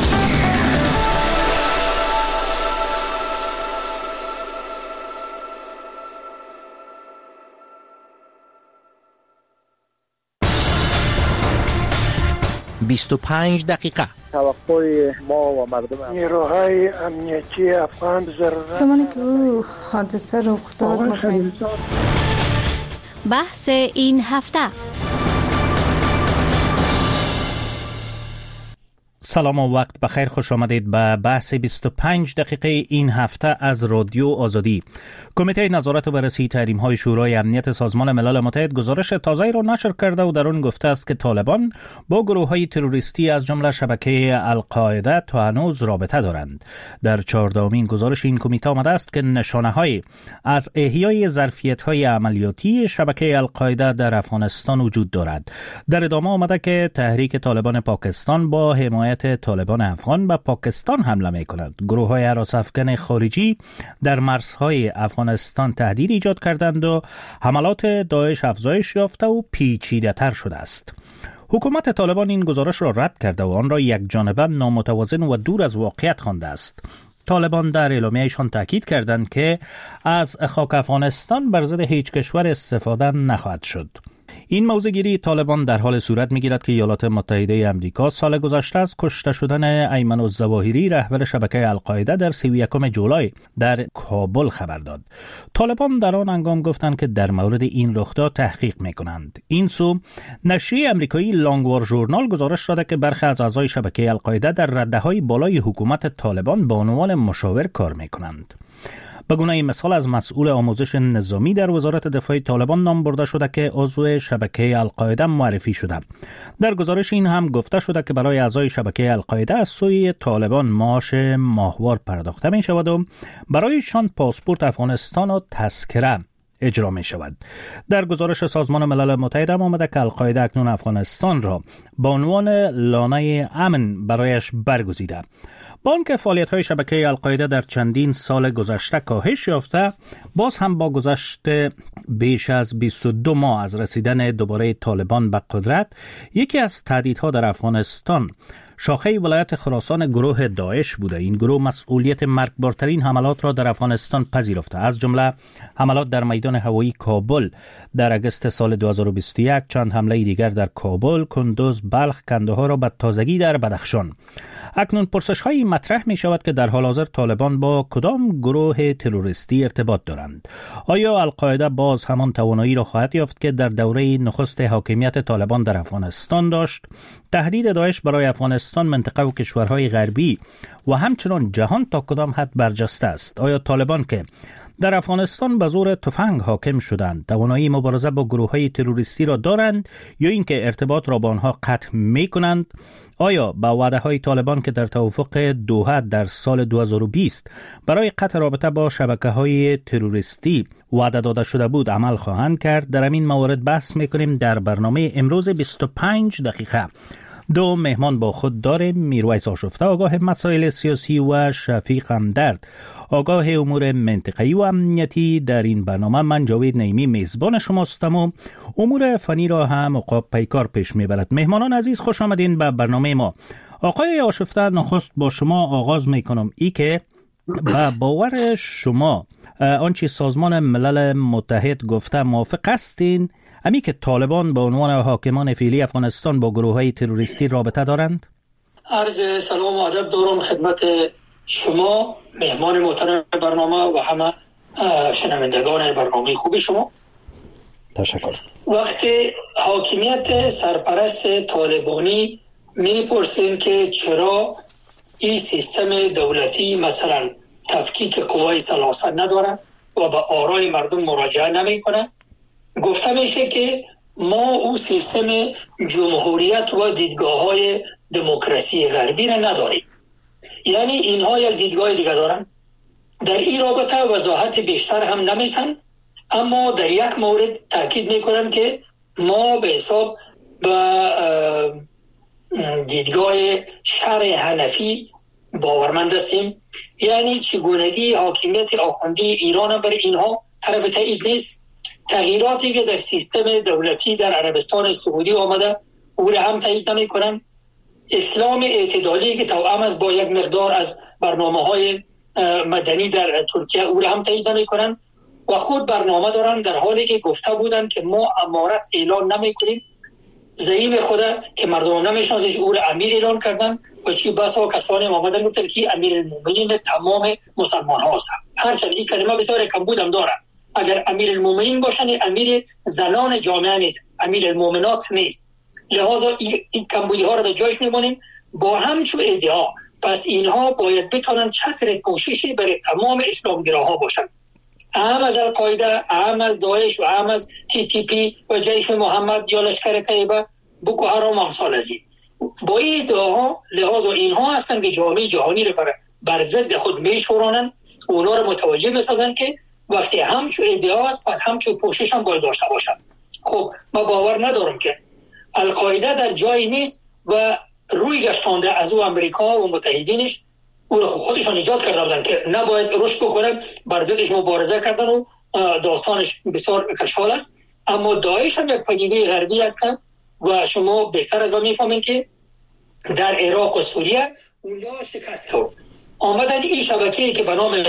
دقیقه توقع ما و مردم نیروهای امنیتی افغان ضرورت زمانی که او حادثه رخ داد بحث این هفته. سلام و وقت بخیر، خوش آمدید به بحث 25 دقیقه این هفته از رادیو آزادی. کمیته نظارت و بررسی تحریم‌های شورای امنیت سازمان ملل متحد گزارش تازه‌ای را نشر کرده و در آن گفته است که طالبان با گروه‌های تروریستی از جمله شبکه القاعده تا هنوز رابطه دارند. در 14مین گزارش این کمیته آمده است که نشانه‌هایی از احیای ظرفیت‌های عملیاتی شبکه القاعده در افغانستان وجود دارد. در ادامه آمده که تحریک طالبان پاکستان با حمایت طالبان افغان به پاکستان حمله می‌کند. گروه‌های هراس‌افکن خارجی در مرزهای افغانستان تهدید ایجاد کردند و حملات داعش افزایش یافته و پیچیده‌تر شده است. حکومت طالبان این گزارش را رد کرده و آن را یکجانبه نامتوازن و دور از واقعیت خوانده است. طالبان در اعلامیه‌شان تاکید کردند که از خاک افغانستان بر ضد هیچ کشور استفاده نخواهد شد. این موضع‌گیری طالبان در حال صورت می‌گیرد که ایالات متحده آمریکا سال گذشته از کشته شدن ایمن الظواهری رهبر شبکه القاعده در 31 جولای در کابل خبر داد. طالبان در آن هنگام گفتند که در مورد این رخداد تحقیق می‌کنند. این سو نشریه آمریکایی لانگوار ژورنال گزارش داده که برخی از اعضای شبکه القاعده در رده‌های بالای حکومت طالبان به عنوان مشاور کار می‌کنند. به گونه مثال از مسئول آموزش نظامی در وزارت دفاع طالبان نام برده شده که عضو شبکه القاعده معرفی شده. در گزارش این هم گفته شده که برای اعضای شبکه القاعده از سوی طالبان معاش ماهوار پرداخته می شود و برایشان پاسپورت افغانستان و تذکره اجرا می شود. در گزارش سازمان ملل متحد هم آمده که القاعده اکنون افغانستان را با عنوان لانه امن برایش برگزیده. با آنکه فعالیت‌های شبکه القاعده در چندین سال گذشته کاهش یافته، باز هم با گذشت بیش از 22 ماه از رسیدن دوباره طالبان به قدرت، یکی از تهدیدها در افغانستان شاخه ولایت خراسان گروه داعش بوده. این گروه مسئولیت مرگبارترین حملات را در افغانستان پذیرفته، از جمله حملات در میدان هوایی کابل در اگست سال 2021، چند حمله دیگر در کابل، کندوز، بلخ، کندهار و به تازگی در بدخشان. اکنون پرسش هایی مطرح می شود که در حال حاضر طالبان با کدام گروه تروریستی ارتباط دارند. آیا القاعده باز همان توانایی را خواهد یافت که در دوره نخست حاکمیت طالبان در افغانستان داشت؟ تهدید داعش برای افغانستان، منطقه و کشورهای غربی و همچنان جهان تا کدام حد برجسته است؟ آیا طالبان که در افغانستان به زور تفنگ حاکم شدند توانایی مبارزه با گروه‌های تروریستی را دارند یا اینکه ارتباط را با آنها قطع می‌کنند؟ آیا با وعده‌های طالبان که در توافق دوحه در سال 2020 برای قطع رابطه با شبکه‌های تروریستی وعده داده شده بود عمل خواهند کرد؟ در این موارد بحث می‌کنیم در برنامه امروز 25 دقیقه. دو مهمان با خود داریم: میرویس آشفته، آگاه مسائل سیاسی، و شفیق همدرد، آگاه امور منطقه‌ای و امنیتی. در این برنامه من جاوید نعیمی میزبان شماستم و امور فنی را هم عقاب پیکار پیش میبرد. مهمانان عزیز، خوش آمدین به برنامه ما. آقای آشفته، نخست با شما آغاز میکنم. ای که با باور شما آنچه سازمان ملل متحد گفته موافق هستین امی که طالبان به عنوان حاکمان فعلی افغانستان با گروه‌های تروریستی رابطه دارند؟ عرض سلام و ادب دارم خدمت شما مهمان محترم برنامه و همه شنوندگان برنامه خوب شما. تشکر. وقتی حاکمیت سرپرست طالبانی می‌پرسیم که چرا این سیستم دولتی مثلا تفکیک قوای سلاسل نداره و به آرای مردم مراجعه نمی‌کنه، گفته میشه که ما او سیستم جمهوریت و دیدگاه‌های دموکراسی غربی را نداریم. یعنی اینها یک دیدگاه دیگه دارن. در این رابطه وضاحت بیشتر هم نمیتن، اما در یک مورد تاکید میکنم که ما به حساب به دیدگاه شرع حنفی باورمند هستیم. یعنی چگونگی حاکمیت آخوندی ایران بر اینها طرف تایید نیست. تغییراتی که در سیستم دولتی در عربستان سعودی آمده او را هم تایید نمیکنن. اسلام اعتدالی که توأم است با یک مقدار از برنامه‌های مدنی در ترکیه او را هم تایید نمی‌کنند و خود برنامه دارن، در حالی که گفته بودند که ما امارت اعلان نمی‌کنیم. زعیم خدا که مردم نمی‌شناسش او را امیر اعلان کردن و چی بسا کسانی آمدن گفتن که امیر المؤمنین تمام مسلمان هاست. هرچند این کلمه بسیار کمبود هم داره. اگر امیر المؤمنین باشن امیر زنان جامعه نیست، امیر المؤمنات نیست. لحاظا این کمبودی ها را در جایش میمونیم با همچون ادعا. پس اینها باید بتونن چتر پوششی برای تمام اسلامگراها باشن، هم از القاعده، هم از داعش و هم از TTP و جیش محمد یا لشکر طیبه، بوکو حرام امثال از این. با این ادعاها لحاظا اینها هستن که جامعه جهانی را بر ضد خود میشورانن، اونا را متوجه میسازن که وقتی همچون ادعا است پس همچون پوشش هم باید داشته باشن. خب ما باور ندارم که القاعده در جایی نیست و روی گشتانده از او امریکا و متحدینش او را خودشان ایجاد کرده بودن که نباید رشد بکنن، بر ضدش مبارزه کردن و داستانش بسیار کشحال است. اما داعش هم یک پدیده غربی هستن و شما بهتر از ما میفهمین که در عراق و سوریه اونجا شکست خورد. آمدن این شبکه‌ای که به نام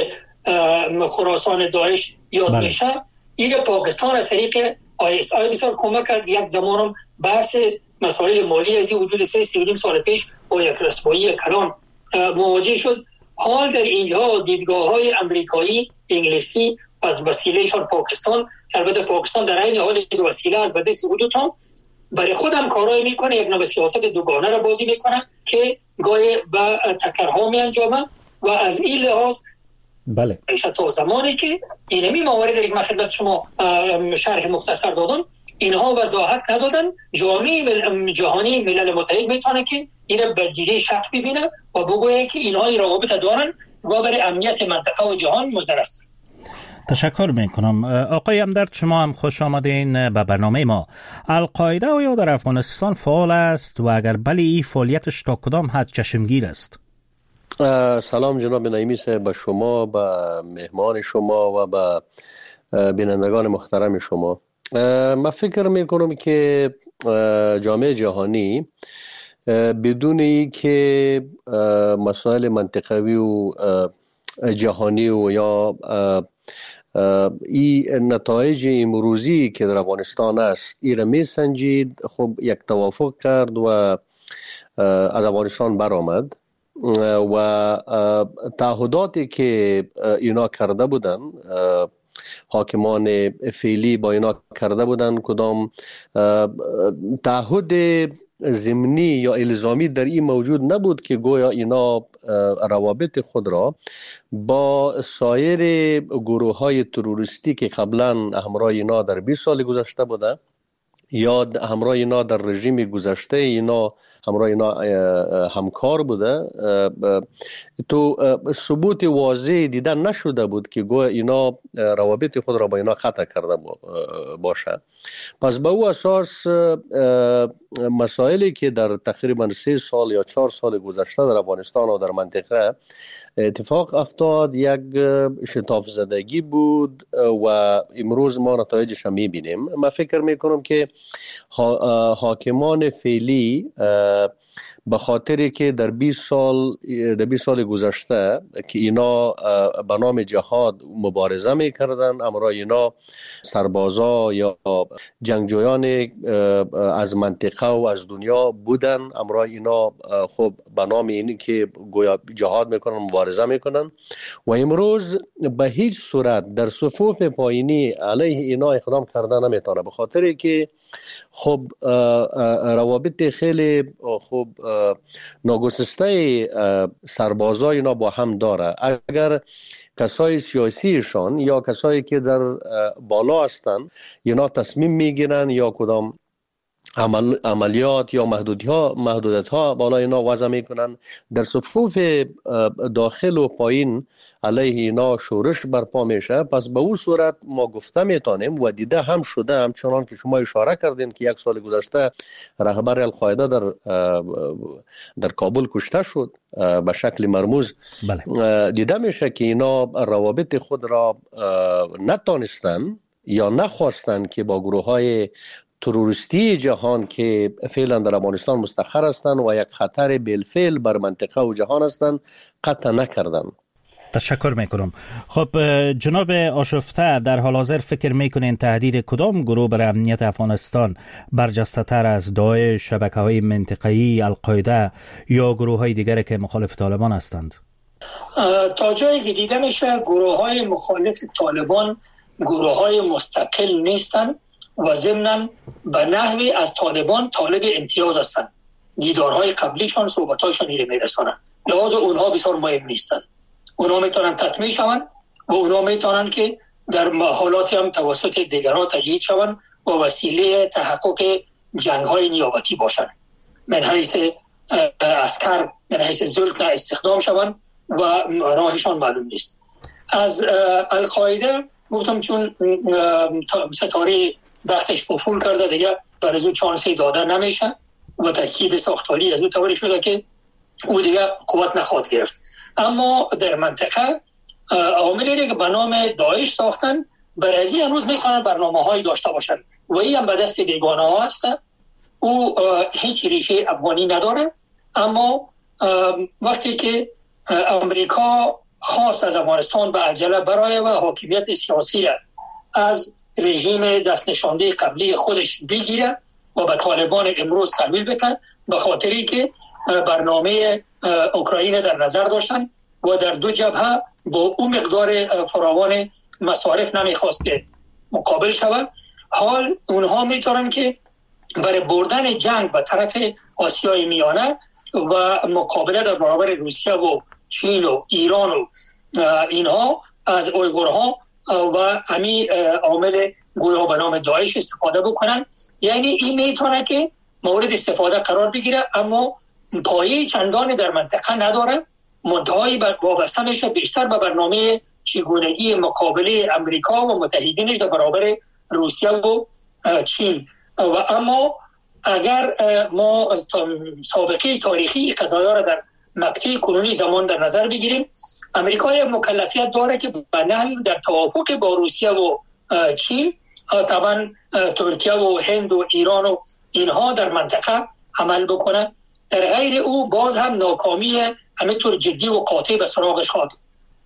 خراسان داعش یاد میشه، این پاکستان از طریق ISI بسیار کمک کرد. یک زمانم بحث مسائل مالی از این حدود 3 سال پیش با یک رسوایی کلان مواجه شد. حال در اینجا دیدگاه‌های امریکایی، انگلیسی از وسیلهشان پاکستان، البته پاکستان در این حال یک وسیله از بده سعودی تا برای خودم کارایی میکنه، یک نوع سیاست دوگانه را بازی میکنه که گاهی به تکرها می انجامه و از این لحاظ بله تا زمانی که اینمی موارد که من خدمت شما شرح مختصر دادم اینها وضاحت ندادن، جامعه جهانی ملل متحد میتونه که این به دیده شک ببینه و بگویه که اینها این روابط دارن و برای امنیت منطقه و جهان مضر است. تشکر میکنم. آقای همدرد، شما هم خوش آمدین به برنامه ما. القاعده آیا در افغانستان فعال است و اگر بله این فعالیتش تا کدام حد چشمگیر است؟ سلام جناب نعیمی صاحب، به شما، به مهمان شما و به بینندگان محترم شما. من فکر میکنم که جامعه جهانی بدون ای که مسائل منطقوی و جهانی و یا این نتایج امروزی که در افغانستان است ای را می سنجید، خب یک توافق کرد و از افغانستان برآمد. و تعهداتی که اینا کرده بودن، حاکمان فعلی با اینا کرده بودن، کدام تعهد ضمنی یا الزامی در این موجود نبود که گویا اینا روابط خود را با سایر گروه های تروریستی که قبلا همراه اینا در 20 سال گذشته بوده یا همراه اینا در رژیم گذشته اینا همراه اینا همکار بوده، تو ثبوت واضح دیدن نشده بود که گویا اینا روابط خود را با اینا قطع کرده باشه. پس به او اساس مسائلی که در تقریبا 3 سال یا 4 سال گذشته در افغانستان و در منطقه اتفاق افتاد یک شتاب زدگی بود و امروز ما نتایجش میبینیم. من فکر میکنم که حاکمان فعلی به خاطری که در 20 سال گذشته که اینا به نام جهاد مبارزه میکردن، امرا اینا سربازا یا جنگجویان از منطقه و از دنیا بودن، امرا اینا خب به نام این که گویا جهاد میکنن مبارزه میکنن و امروز به هیچ صورت در صفوف پایینی علیه اینا اقدام کردن نمیتونه، به خاطری که خب روابط خیلی خب ناگسسته سربازای اینا با هم داره. اگر کسای سیاسیشان یا کسایی که در بالا هستن اینا تصمیم میگیرن یا کدام عملیات یا محدودیت ها بالا اینا وضع میکنن، در صفوف داخل و پایین علیه اینا شورش برپا میشه. پس به اون صورت ما گفته میتونیم و دیده هم شده، همچنان که شما اشاره کردین که 1 سال گذشته رهبر القاعده در کابل کشته شد به شکل مرموز. بله. دیده میشه که اینا روابط خود را نتانستن یا نخواستن که با گروه های تروریستی جهان که فعلا در افغانستان مستقر هستند و یک خطر بالفعل بر منطقه و جهان هستند قطع نکردن. تشکر میکنم. خب جناب آشفته، در حال حاضر فکر میکنین تهدید کدام گروه بر امنیت افغانستان برجسته تر از داعش، شبکه‌های منطقه‌ای، القاعده یا گروه‌های دیگر که مخالف طالبان هستند؟ تا جایی که دیده میشه گروه‌های مخالف طالبان گروه‌های مستقل نیستند و ضمناً به نحوی از طالبان طالب امتیاز هستند. دیدارهای قبلیشان صحبتایشان ایره میرسانند، لحاظ اونها بسیار مهم نیستند. اونها میتونن تطمیع شوند و اونها میتونن که در حالاتی هم توسط دیگران تجهیز شوند و وسیله تحقق جنگ‌های نیابتی باشند، من حیث عسکر من حیث ذلک استخدام شوند و راهشان معلوم نیست. از القاعده گفتم چون ستاره وقتش افول کرده دیگه بر از او چانسی داده نمیشه و ترکیب ساختاری از او طوری شده که او دیگه قوت نخواهد گرفت. اما در منطقه عاملی که به نام داعش ساختن برازی هنوز میتونن برنامه‌هایی داشته باشن و این هم به دست بیگانه ها هست. او هیچ ریشه افغانی نداره، اما وقتی که امریکا خواست از افغانستان به عجله برای و حاکمیت سیاسی را از رژیم دست نشانده قبلی خودش بگیره و به طالبان امروز تحویل بده، به خاطری که برنامه اوکراین در نظر داشتن و در 2 جبهه با اون مقدار فراوان مصارف نمیخواست که مقابل شود. حال اونها میتونن که برای بردن جنگ به طرف آسیای میانه و مقابله در برابر روسیه و چین و ایران و اینها از اویغورها و همی عامل گویا به نام داعش استفاده بکنن. یعنی این میتونه که مورد استفاده قرار بگیره، اما پایه چندانی در منطقه نداره. منتهایی وابسته میشه بیشتر به برنامه چگونگی مقابله امریکا و متحدینش در برابر روسیه و چین. و اما اگر ما سابقه تاریخی قضایا را در مقطع کنونی زمان در نظر بگیریم، امریکا یک مکلفیت داره که به نحوی در توافق با روسیه و چین، طبعا ترکیه و هند و ایران و اینها در منطقه عمل بکنه. در غیر او باز هم ناکامی همینطور جدی و قاطع به سراغش خواهد.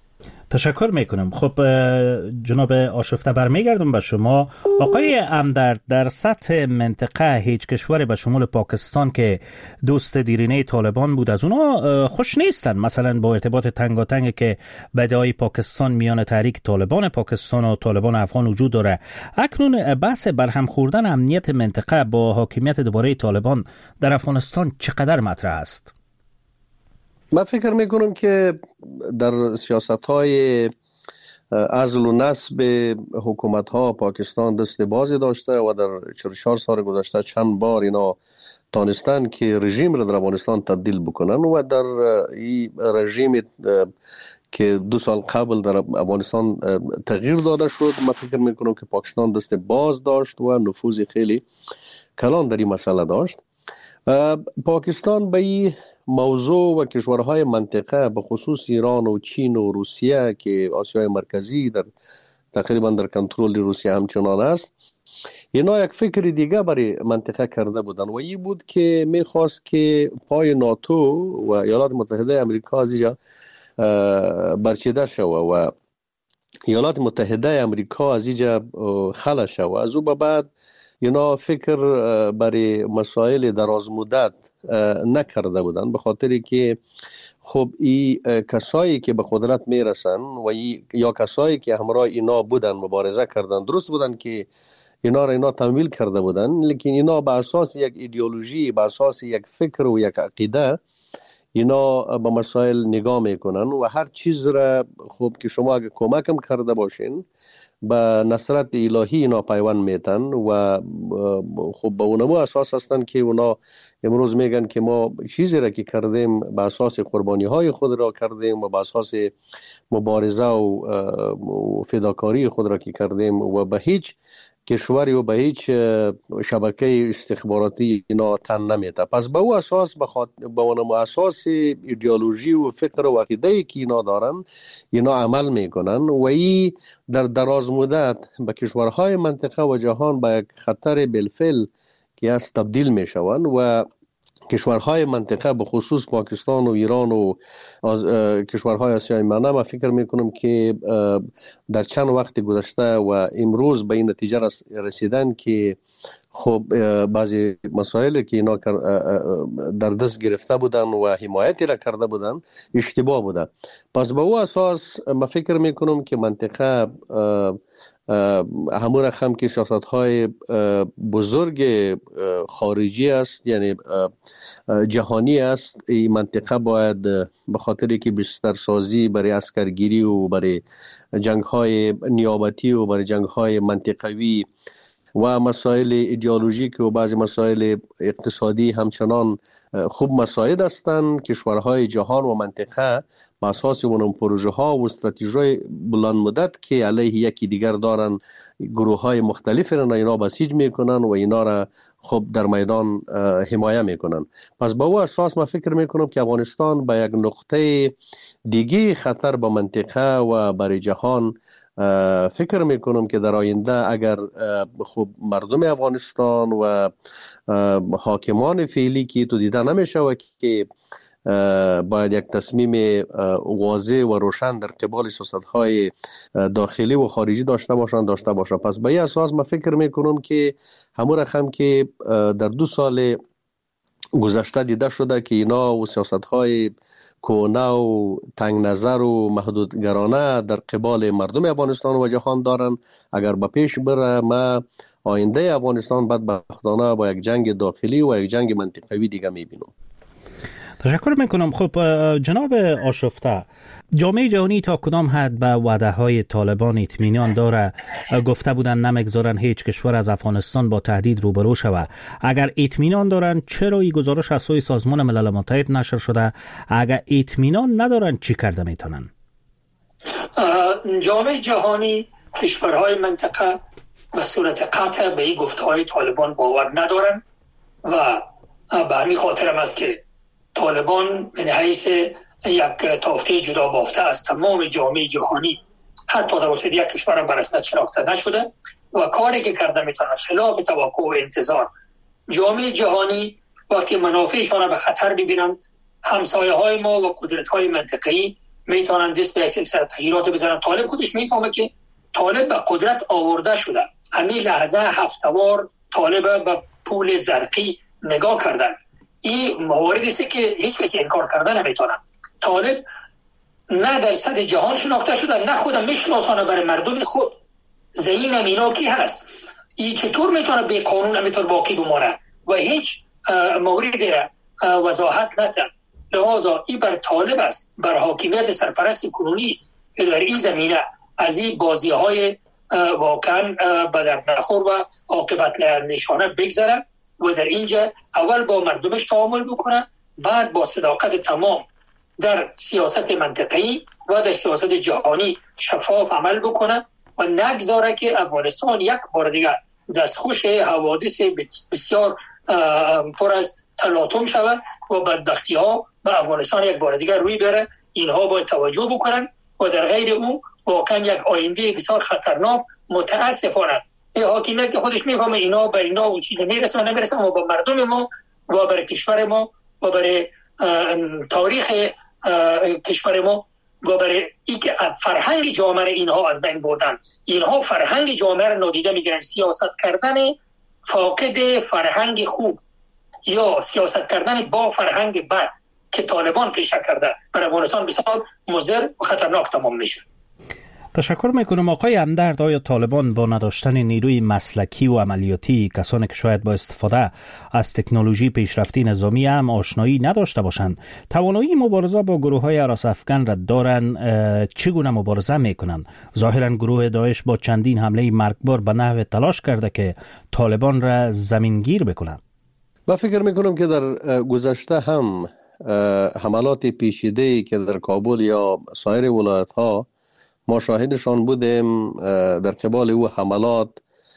تشکر میکنم. خب جناب آشفته برمیگردم به شما. آقای امدرد، در سطح منطقه هیچ کشور به شمول پاکستان که دوست دیرینه طالبان بود از اونا خوش نیستن، مثلا با ارتباط تنگاتنگ که بدای پاکستان میان تحریک طالبان پاکستان و طالبان افغان وجود داره. اکنون بحث برهم خوردن امنیت منطقه با حاکمیت دوباره طالبان در افغانستان چقدر مطرح است؟ من فکر میکنم که در سیاست‌های عزل و نصب حکومت‌ها پاکستان دست بازی داشته و در 44 سال گذشته چند بار اینا تانستن که رژیم را در افغانستان تبدیل بکنن و در این رژیم که 2 سال قبل در افغانستان تغییر داده شد، من فکر میکنم که پاکستان دست باز داشت و نفوذ خیلی کلان در این مسئله داشت. پاکستان به این موضوع و کشورهای منطقه به خصوص ایران و چین و روسیه که آسیای مرکزی در تقریبا در کنترل روسیه همچنان است، اینا یک فکر دیگه برای منطقه کرده بودن و این بود که میخواست که پای ناتو و ایالات متحده امریکا از اینجا برچیده شوه و ایالات متحده امریکا از اینجا خلا شوه. از او به بعد اینا فکر برای مسائل دراز مدت نکرده بودن، به خاطری که خب این کسایی که به قدرت میرسن و یا کسایی که همراه اینا بودن مبارزه کردن، درست بودن که اینا تمویل کرده بودن، لیکن اینا به اساس یک ایدئولوژی، به اساس یک فکر و یک عقیده اینا به مسائل نگاه میکنن و هر چیز را خب که شما اگه کمکم کرده باشین به نصرت الهی اینا پیوند میتن و خب به اونمو اساس هستن که اونا امروز میگن که ما چیزی را که کردیم به اساس قربانی های خود را کردیم و به اساس مبارزه و فداکاری خود را که کردیم و به هیچ کشوری و به هیچ شبکه استخباراتی اینا تن نمیده. پس به او اساس به اونم اساس ایدئولوژی و فکر و عقیده‌ای که اینا دارن اینا عمل میکنن و این در دراز مدت به کشورهای منطقه و جهان به یک خطر بالفعل که از تبدیل میشوند و کشورهای منطقه به خصوص پاکستان و ایران و کشورهای آسیای منطقه من فکر میکنم که در چند وقت گذشته و امروز به این نتیجه رسیدن که خب بعضی مسائل که اینا در دست گرفته بودن و حمایتی را کرده بودن اشتباه بوده. پس به او اساس من فکر میکنم که منطقه همون رقم که سیاست‌های بزرگ خارجی است، یعنی جهانی است، این منطقه باید به خاطری که بسترسازی برای عسکرگیری و برای جنگ‌های نیابتی و برای جنگ‌های منطقوی و مسائل ایدئولوژیک و بعضی مسائل اقتصادی همچنان خوب مساعد هستند. کشورهای جهان و منطقه به اساس اون پروژه ها و استراتژی بلند مدت که علیه یکی دیگر دارن گروه های مختلف را اینا بسیج میکنن و اینا را خب در میدان حمایه میکنن. پس با او اساس من فکر میکنم که افغانستان به یک نقطه دیگه خطر به منطقه و برای جهان فکر میکنم که در آینده اگر خب مردم افغانستان و حاکمان فعلی که تو دیده نمیشه و که باید یک تصمیم واضح و روشن در قبال سیاست‌های داخلی و خارجی داشته باشه. پس به این اساس من فکر میکنم که همون رقم که در 2 سال گذشته دیده شده که اینا و سیاست‌های کهنه و تنگ نظر و محدودگرانه در قبال مردم افغانستان و جهان دارن، اگر به پیش بره ما آینده افغانستان بدبختانه با یک جنگ داخلی و یک جنگ منطقوی دیگه میبینم. تشکر میکنم. خب جناب آشفته، جامعه جهانی تا کدام حد به وعده های طالبان اطمینان داره؟ گفته بودن نمیگذارن هیچ کشور از افغانستان با تهدید روبرو شود. اگر اطمینان دارن چرا این گزارش از سوی سازمان ملل متحد نشر شده؟ اگر اطمینان ندارن چی کرده میتونن؟ جامعه جهانی، کشورهای منطقه به صورت قطع به این گفته‌های طالبان باور ندارن و به همین خاطر هم است که طالبان من حیث یک تافته جدا بافته از تمام جامعه جهانی حتی در وسط یک کشور به رسمیت شناخته نشده و کاری که کرده میتونه خلاف توقع و انتظار. جامعه جهانی وقتی منافعشان را به خطر ببینن، همسایه های ما و قدرت های منطقه‌ای میتونن دست به یک سلسله تغییرات بزنن. طالب خودش میفهمه که طالب به قدرت آورده شده. همین لحظه هفتوار طالب به پول زرقی نگاه کردن. این مواردی است که هیچ کسی انکار کردن نمیتونه. طالب نه در سطح جهان شناخته شده، نه خودم میشناسانه برای مردم خود. زمین امینا کی هست؟ این چطور میتونه به قانون همینطور باقی بمانه و هیچ موردی را وضاحت نده. لحاظا این بر طالب است، بر حاکمیت سرپرست کنونی است که در این زمینه از این بازی های واقعا به درد نخور و عاقبت نشانه بگذره و در اینجا اول با مردمش تعامل بکنه، بعد با صداقت تمام در سیاست منطقه‌ای و در سیاست جهانی شفاف عمل بکنه و نگذاره که افغانستان یک بار دیگر دستخوش حوادث بسیار پر از تلاطم شود و بدبختی ها به افغانستان یک بار دیگر روی بره. اینها باید توجه بکنن و در غیر اون واقعا یک آینده بسیار خطرناک متاسفانه این حاکمیت که خودش میفهمه اینا بر اینا اون چیز میرسه نمیرسه و با مردم ما و برای کشور ما و برای تاریخ کشور ما و برای اینکه فرهنگ جامعه اینها از بین بردن. اینها فرهنگ جامعه را نادیده میگیرن. سیاست کردن فاقد فرهنگ خوب یا سیاست کردن با فرهنگ بد که طالبان پیشه کرده برای افغانستان بسیار مضر و خطرناک تمام میشه. تشکر میکنم آقای همدرد. آیا طالبان با نداشتن نیروی مسلکی و عملیاتی، کسانی که شاید با استفاده از تکنولوژی پیشرفتی نظامی هم آشنایی نداشته باشند، توانایی مبارزه با گروه های هراس افکن را دارند؟ چگونه مبارزه میکنند؟ ظاهرا گروه داعش با چندین حمله مرگبار به نحو تلاش کرده که طالبان را زمینگیر بکنند. من فکر میکنم که در گذشته هم حملات پیچیده‌ای که در کابل یا سایر ولایت ها ما شاهدشان بودیم، در قبال او حملات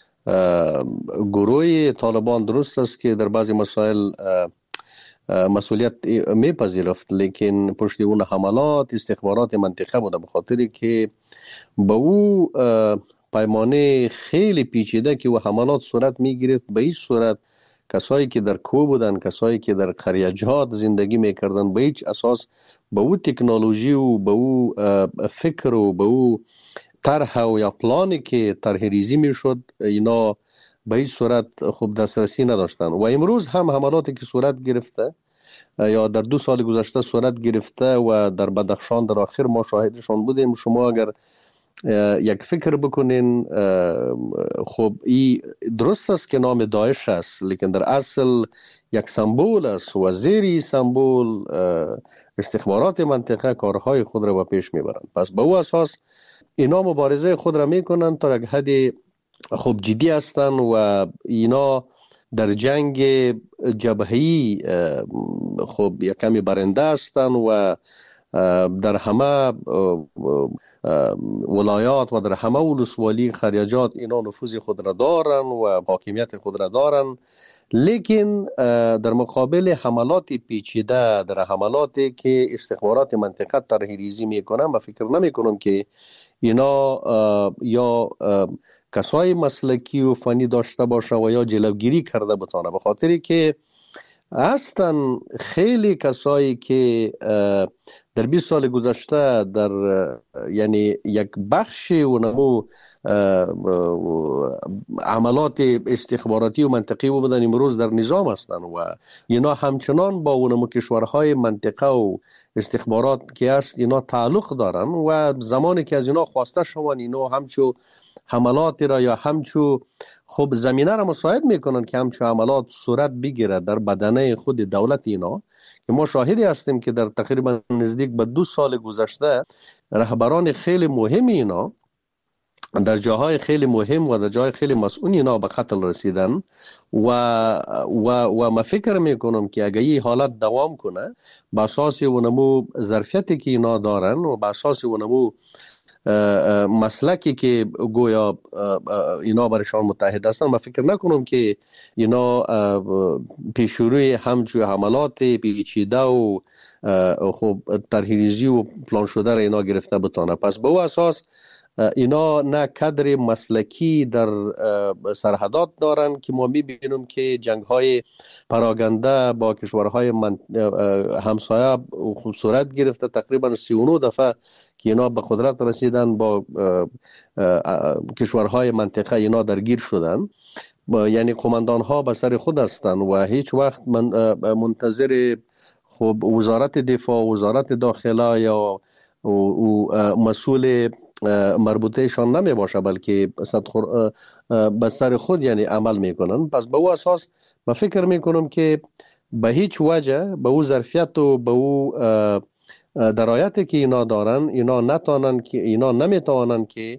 گروه طالبان درست است که در بعضی مسائل مسئولیت میپذیرفت، لیکن پشت اون حملات استخبارات منطقه بوده، به خاطری که با او پیمانه خیلی پیچیده که او حملات صورت میگرفت به این صورت کسایی که در کوه بودن، کسایی که در قریه‌جات زندگی میکردن، به هیچ اساس به او تکنولوژی و به او فکر و به او طرح و یا پلانی که طرح ریزی میشد اینا به هیچ صورت خوب دسترسی نداشتن. و امروز هم حملاتی که صورت گرفته یا در 2 سال گذشته صورت گرفته و در بدخشان در آخر ما شاهدشان بودیم. شما اگر یک فکر بکنین، خب این درست است که نام داعش است، لیکن در اصل یک سمبول است و زیر سمبول استخبارات منطقه کارهای خود را به پیش میبرند. پس به او اساس اینا مبارزه خود را میکنند تا یک حد خب جدی هستند و اینا در جنگ جبهه‌ای خب یک کمی برنده هستند و در همه ولایات و در همه ولسوالی خریجات اینا نفوذ خود را دارن و حاکمیت خود را دارن. لیکن در مقابل حملات پیچیده، در حملاتی که استخبارات منطقه طرح ریزی میکنن، من فکر نمی کنم که اینا یا کسای مسلکی و فنی داشته باشه و یا جلوگیری کرده بتانه، به خاطری که هستن خیلی کسایی که در 20 سال گذشته در یعنی یک بخش و نمو عملات استخباراتی و منطقی بودن امروز در نظام هستند و اینا همچنان با اونمو کشورهای منطقه و استخبارات که هست اینا تعلق دارن و زمانی که از اینا خواسته شوند اینا همچو حملات را یا همچو خب زمینه را مساعد میکنن که همچو حملات صورت بگیره در بدنه خود دولت اینا، که ما شاهدی هستیم که در تقریبا نزدیک به 2 سال گذشته رهبران خیلی مهم اینا در جاهای خیلی مهم و در جاهای خیلی مسئول اینا به قتل رسیدن و ما فکر میکنم که اگه این حالت دوام کنه به اساس اونمو ظرفیتی که اینا دارن و به اساس اونمو مسلکی که گویا اینا برشان متحد هستن، من فکر نکنم که اینا پیشروی همچون حملات پیچیده و خب طرح‌ریزی و پلان شده را اینا گرفته بتانه. پس به او اساس اینا نه کادر مسلکی در سرحدات دارن که ما میبینیم که جنگ های پراگنده با کشورهای همسایه صورت گرفته. تقریبا 39 دفعه که اینا به قدرت رسیدن با کشورهای منطقه اینا درگیر شدن. یعنی قماندان ها به سر خود هستند و هیچ وقت منتظر خب وزارت دفاع، وزارت داخله یا مسئول مربوطهشان نمی باشه، بلکه به سر خود یعنی عمل میکنن. پس به او اساس من فکر میکنم که به هیچ وجه به او ظرفیت و به او درایتی که اینا دارن اینا نمیتوانند که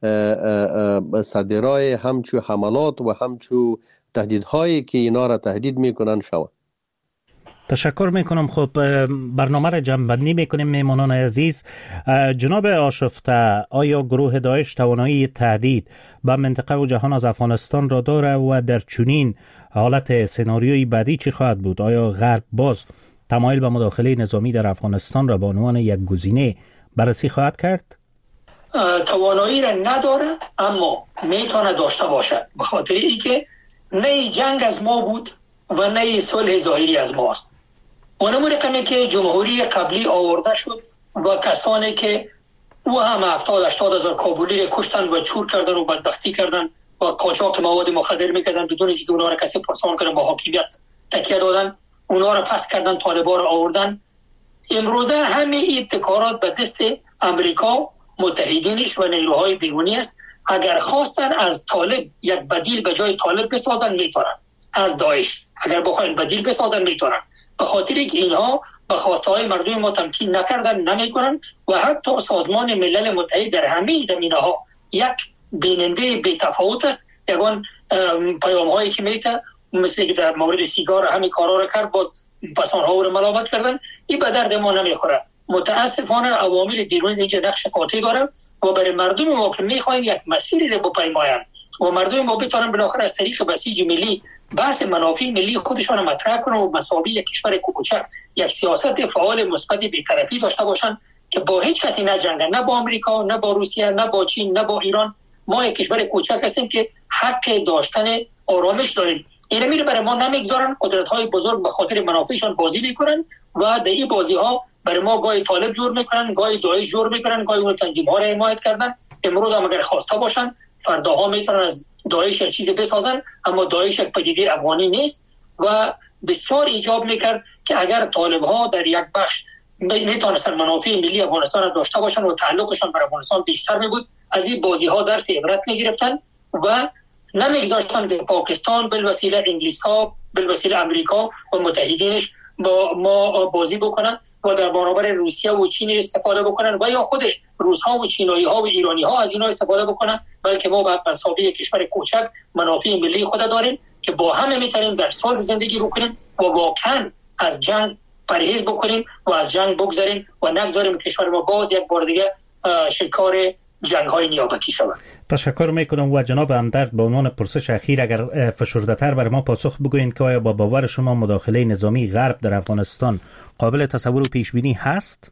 صدرای همچو حملات و همچو تهدیدهایی که اینا را تهدید میکنن شود. تشکر میکنم. خب برنامه را جمع‌بندی میکنیم. میمانان عزیز، جناب آشفته، آیا گروه داعش توانایی تهدید به منطقه و جهان از افغانستان را داره و در چنین حالت سناریوی بعدی چی خواهد بود؟ آیا غرب باز تمایل به مداخله نظامی در افغانستان را به عنوان یک گزینه بررسی خواهد کرد؟ توانایی را نداره، اما میتونه داشته باشه، به خاطر اینکه نه جنگ از ما بود و نه صلح ظاهری از ماست. اونم رقمی که جمهوری قبلی آورده شد و کسانی که او هم 70-80 هزار کابلی را کشتن و چور کردن و بدبختی کردن و قاچاق مواد مخدر میکردن بدون اینکه اونا را کسی پرسان کنه، با حاکمیت تکیه دادن، اونا را پس کردن، طالبان را آوردن. امروزه همه ابتکارات به دست امریکا، متحدینش و نیروهای بیرونی است. اگر خواستن از طالب یک بدیل به جای طالب بسازن میتونن، از داعش اگر بخواین بدیل بسازن میتونن، به خاطری که اینها به خواسته های مردم ما تمکین نکردن، نمیکنن و حتی سازمان ملل متحد در همه زمینه ها یک بیننده بی تفاوت است. یگان پیام هایی که میته مثل که در مورد سیگار همین کارا را کرد، باز پسان ها رو ملامت کردن، این به درد ما نمیخوره. متاسفانه عوامل بیرونی اینجا نقش قاطع داره و برای مردم ما که میخواین یک مسیری رو بپیماین و مردم ما بتونن بالاخره از طریق بسیج ملی بحث منافع ملی خودشان مطرح کنن و مساوی یک کشور کوچک یک سیاست فعال مثبت بی‌طرفی داشته باشن که با هیچ کسی نجنگن، نه با آمریکا، نه با روسیه، نه با چین، نه با ایران. ما یک کشور کوچک هستیم که حق داشتن آرامش داریم. اینا میره برای ما نمیگذارن، قدرت‌های بزرگ به خاطر منافعشان بازی میکنن و در این بازی‌ها برای ما گاهی طالب جور میکنن، گاهی داعش جور میکنن، گاهی اون تنظیم‌ها را حمایت کردن. امروز هم اگر خواسته باشن فرداها میتونن از داعش یک چیزی بسازن، اما داعش یک پدیده افغانی نیست و بسیار ایجاب میکرد که اگر طالب‌ها در یک بخش میتونستن منافع ملی افغانستان را داشته باشن و تعلقشان بر افغانستان بیشتر میبود، از این بازی‌ها درس عبرت میگرفتن و نمیگذاشتن که پاکستان بالوسیله انگلیس‌ها، بالوسیله امریکا و متحدینش با ما بازی بکنن و در برابر روسیه و چین استفاده بکنن و یا خود روس‌ها و چینایی‌ها و ایرانی‌ها از اینا استفاده بکنن، بلکه ما به مسابقه کشور کوچک منافع ملی خود داریم که با هم میتونیم در صلح زندگی بکنیم و واقعا از جنگ پرهیز بکنیم و از جنگ بگذاریم و نگذاریم کشور ما باز یک بار دیگه شکار جنگ‌های نیابتی شود. تشکر میکنم. و جناب همدرد، به عنوان پرسش اخیر اگر فشرده‌تر برای ما پاسخ بگویید که آیا با باور شما مداخله نظامی غرب در افغانستان قابل تصور و پیش بینی هست؟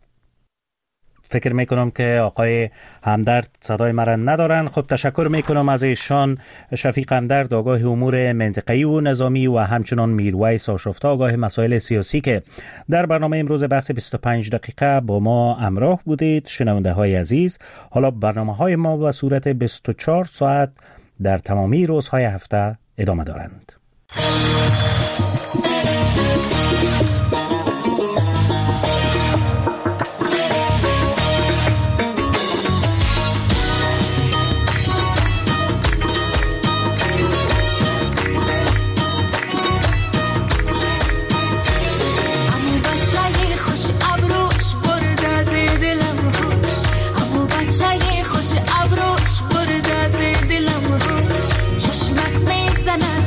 فکر میکنم که آقای همدرد صدای مرا ندارن. خب تشکر میکنم از ایشان. شفیق همدرد، آگاه امور منطقه‌ای و نظامی، و همچنان میرویس آشفته، آگاه مسائل سیاسی، که در برنامه امروز بحث 25 دقیقه با ما همراه بودید. شنونده های عزیز، حالا برنامه های ما به صورت 24 ساعت در تمامی روزهای هفته ادامه دارند. زند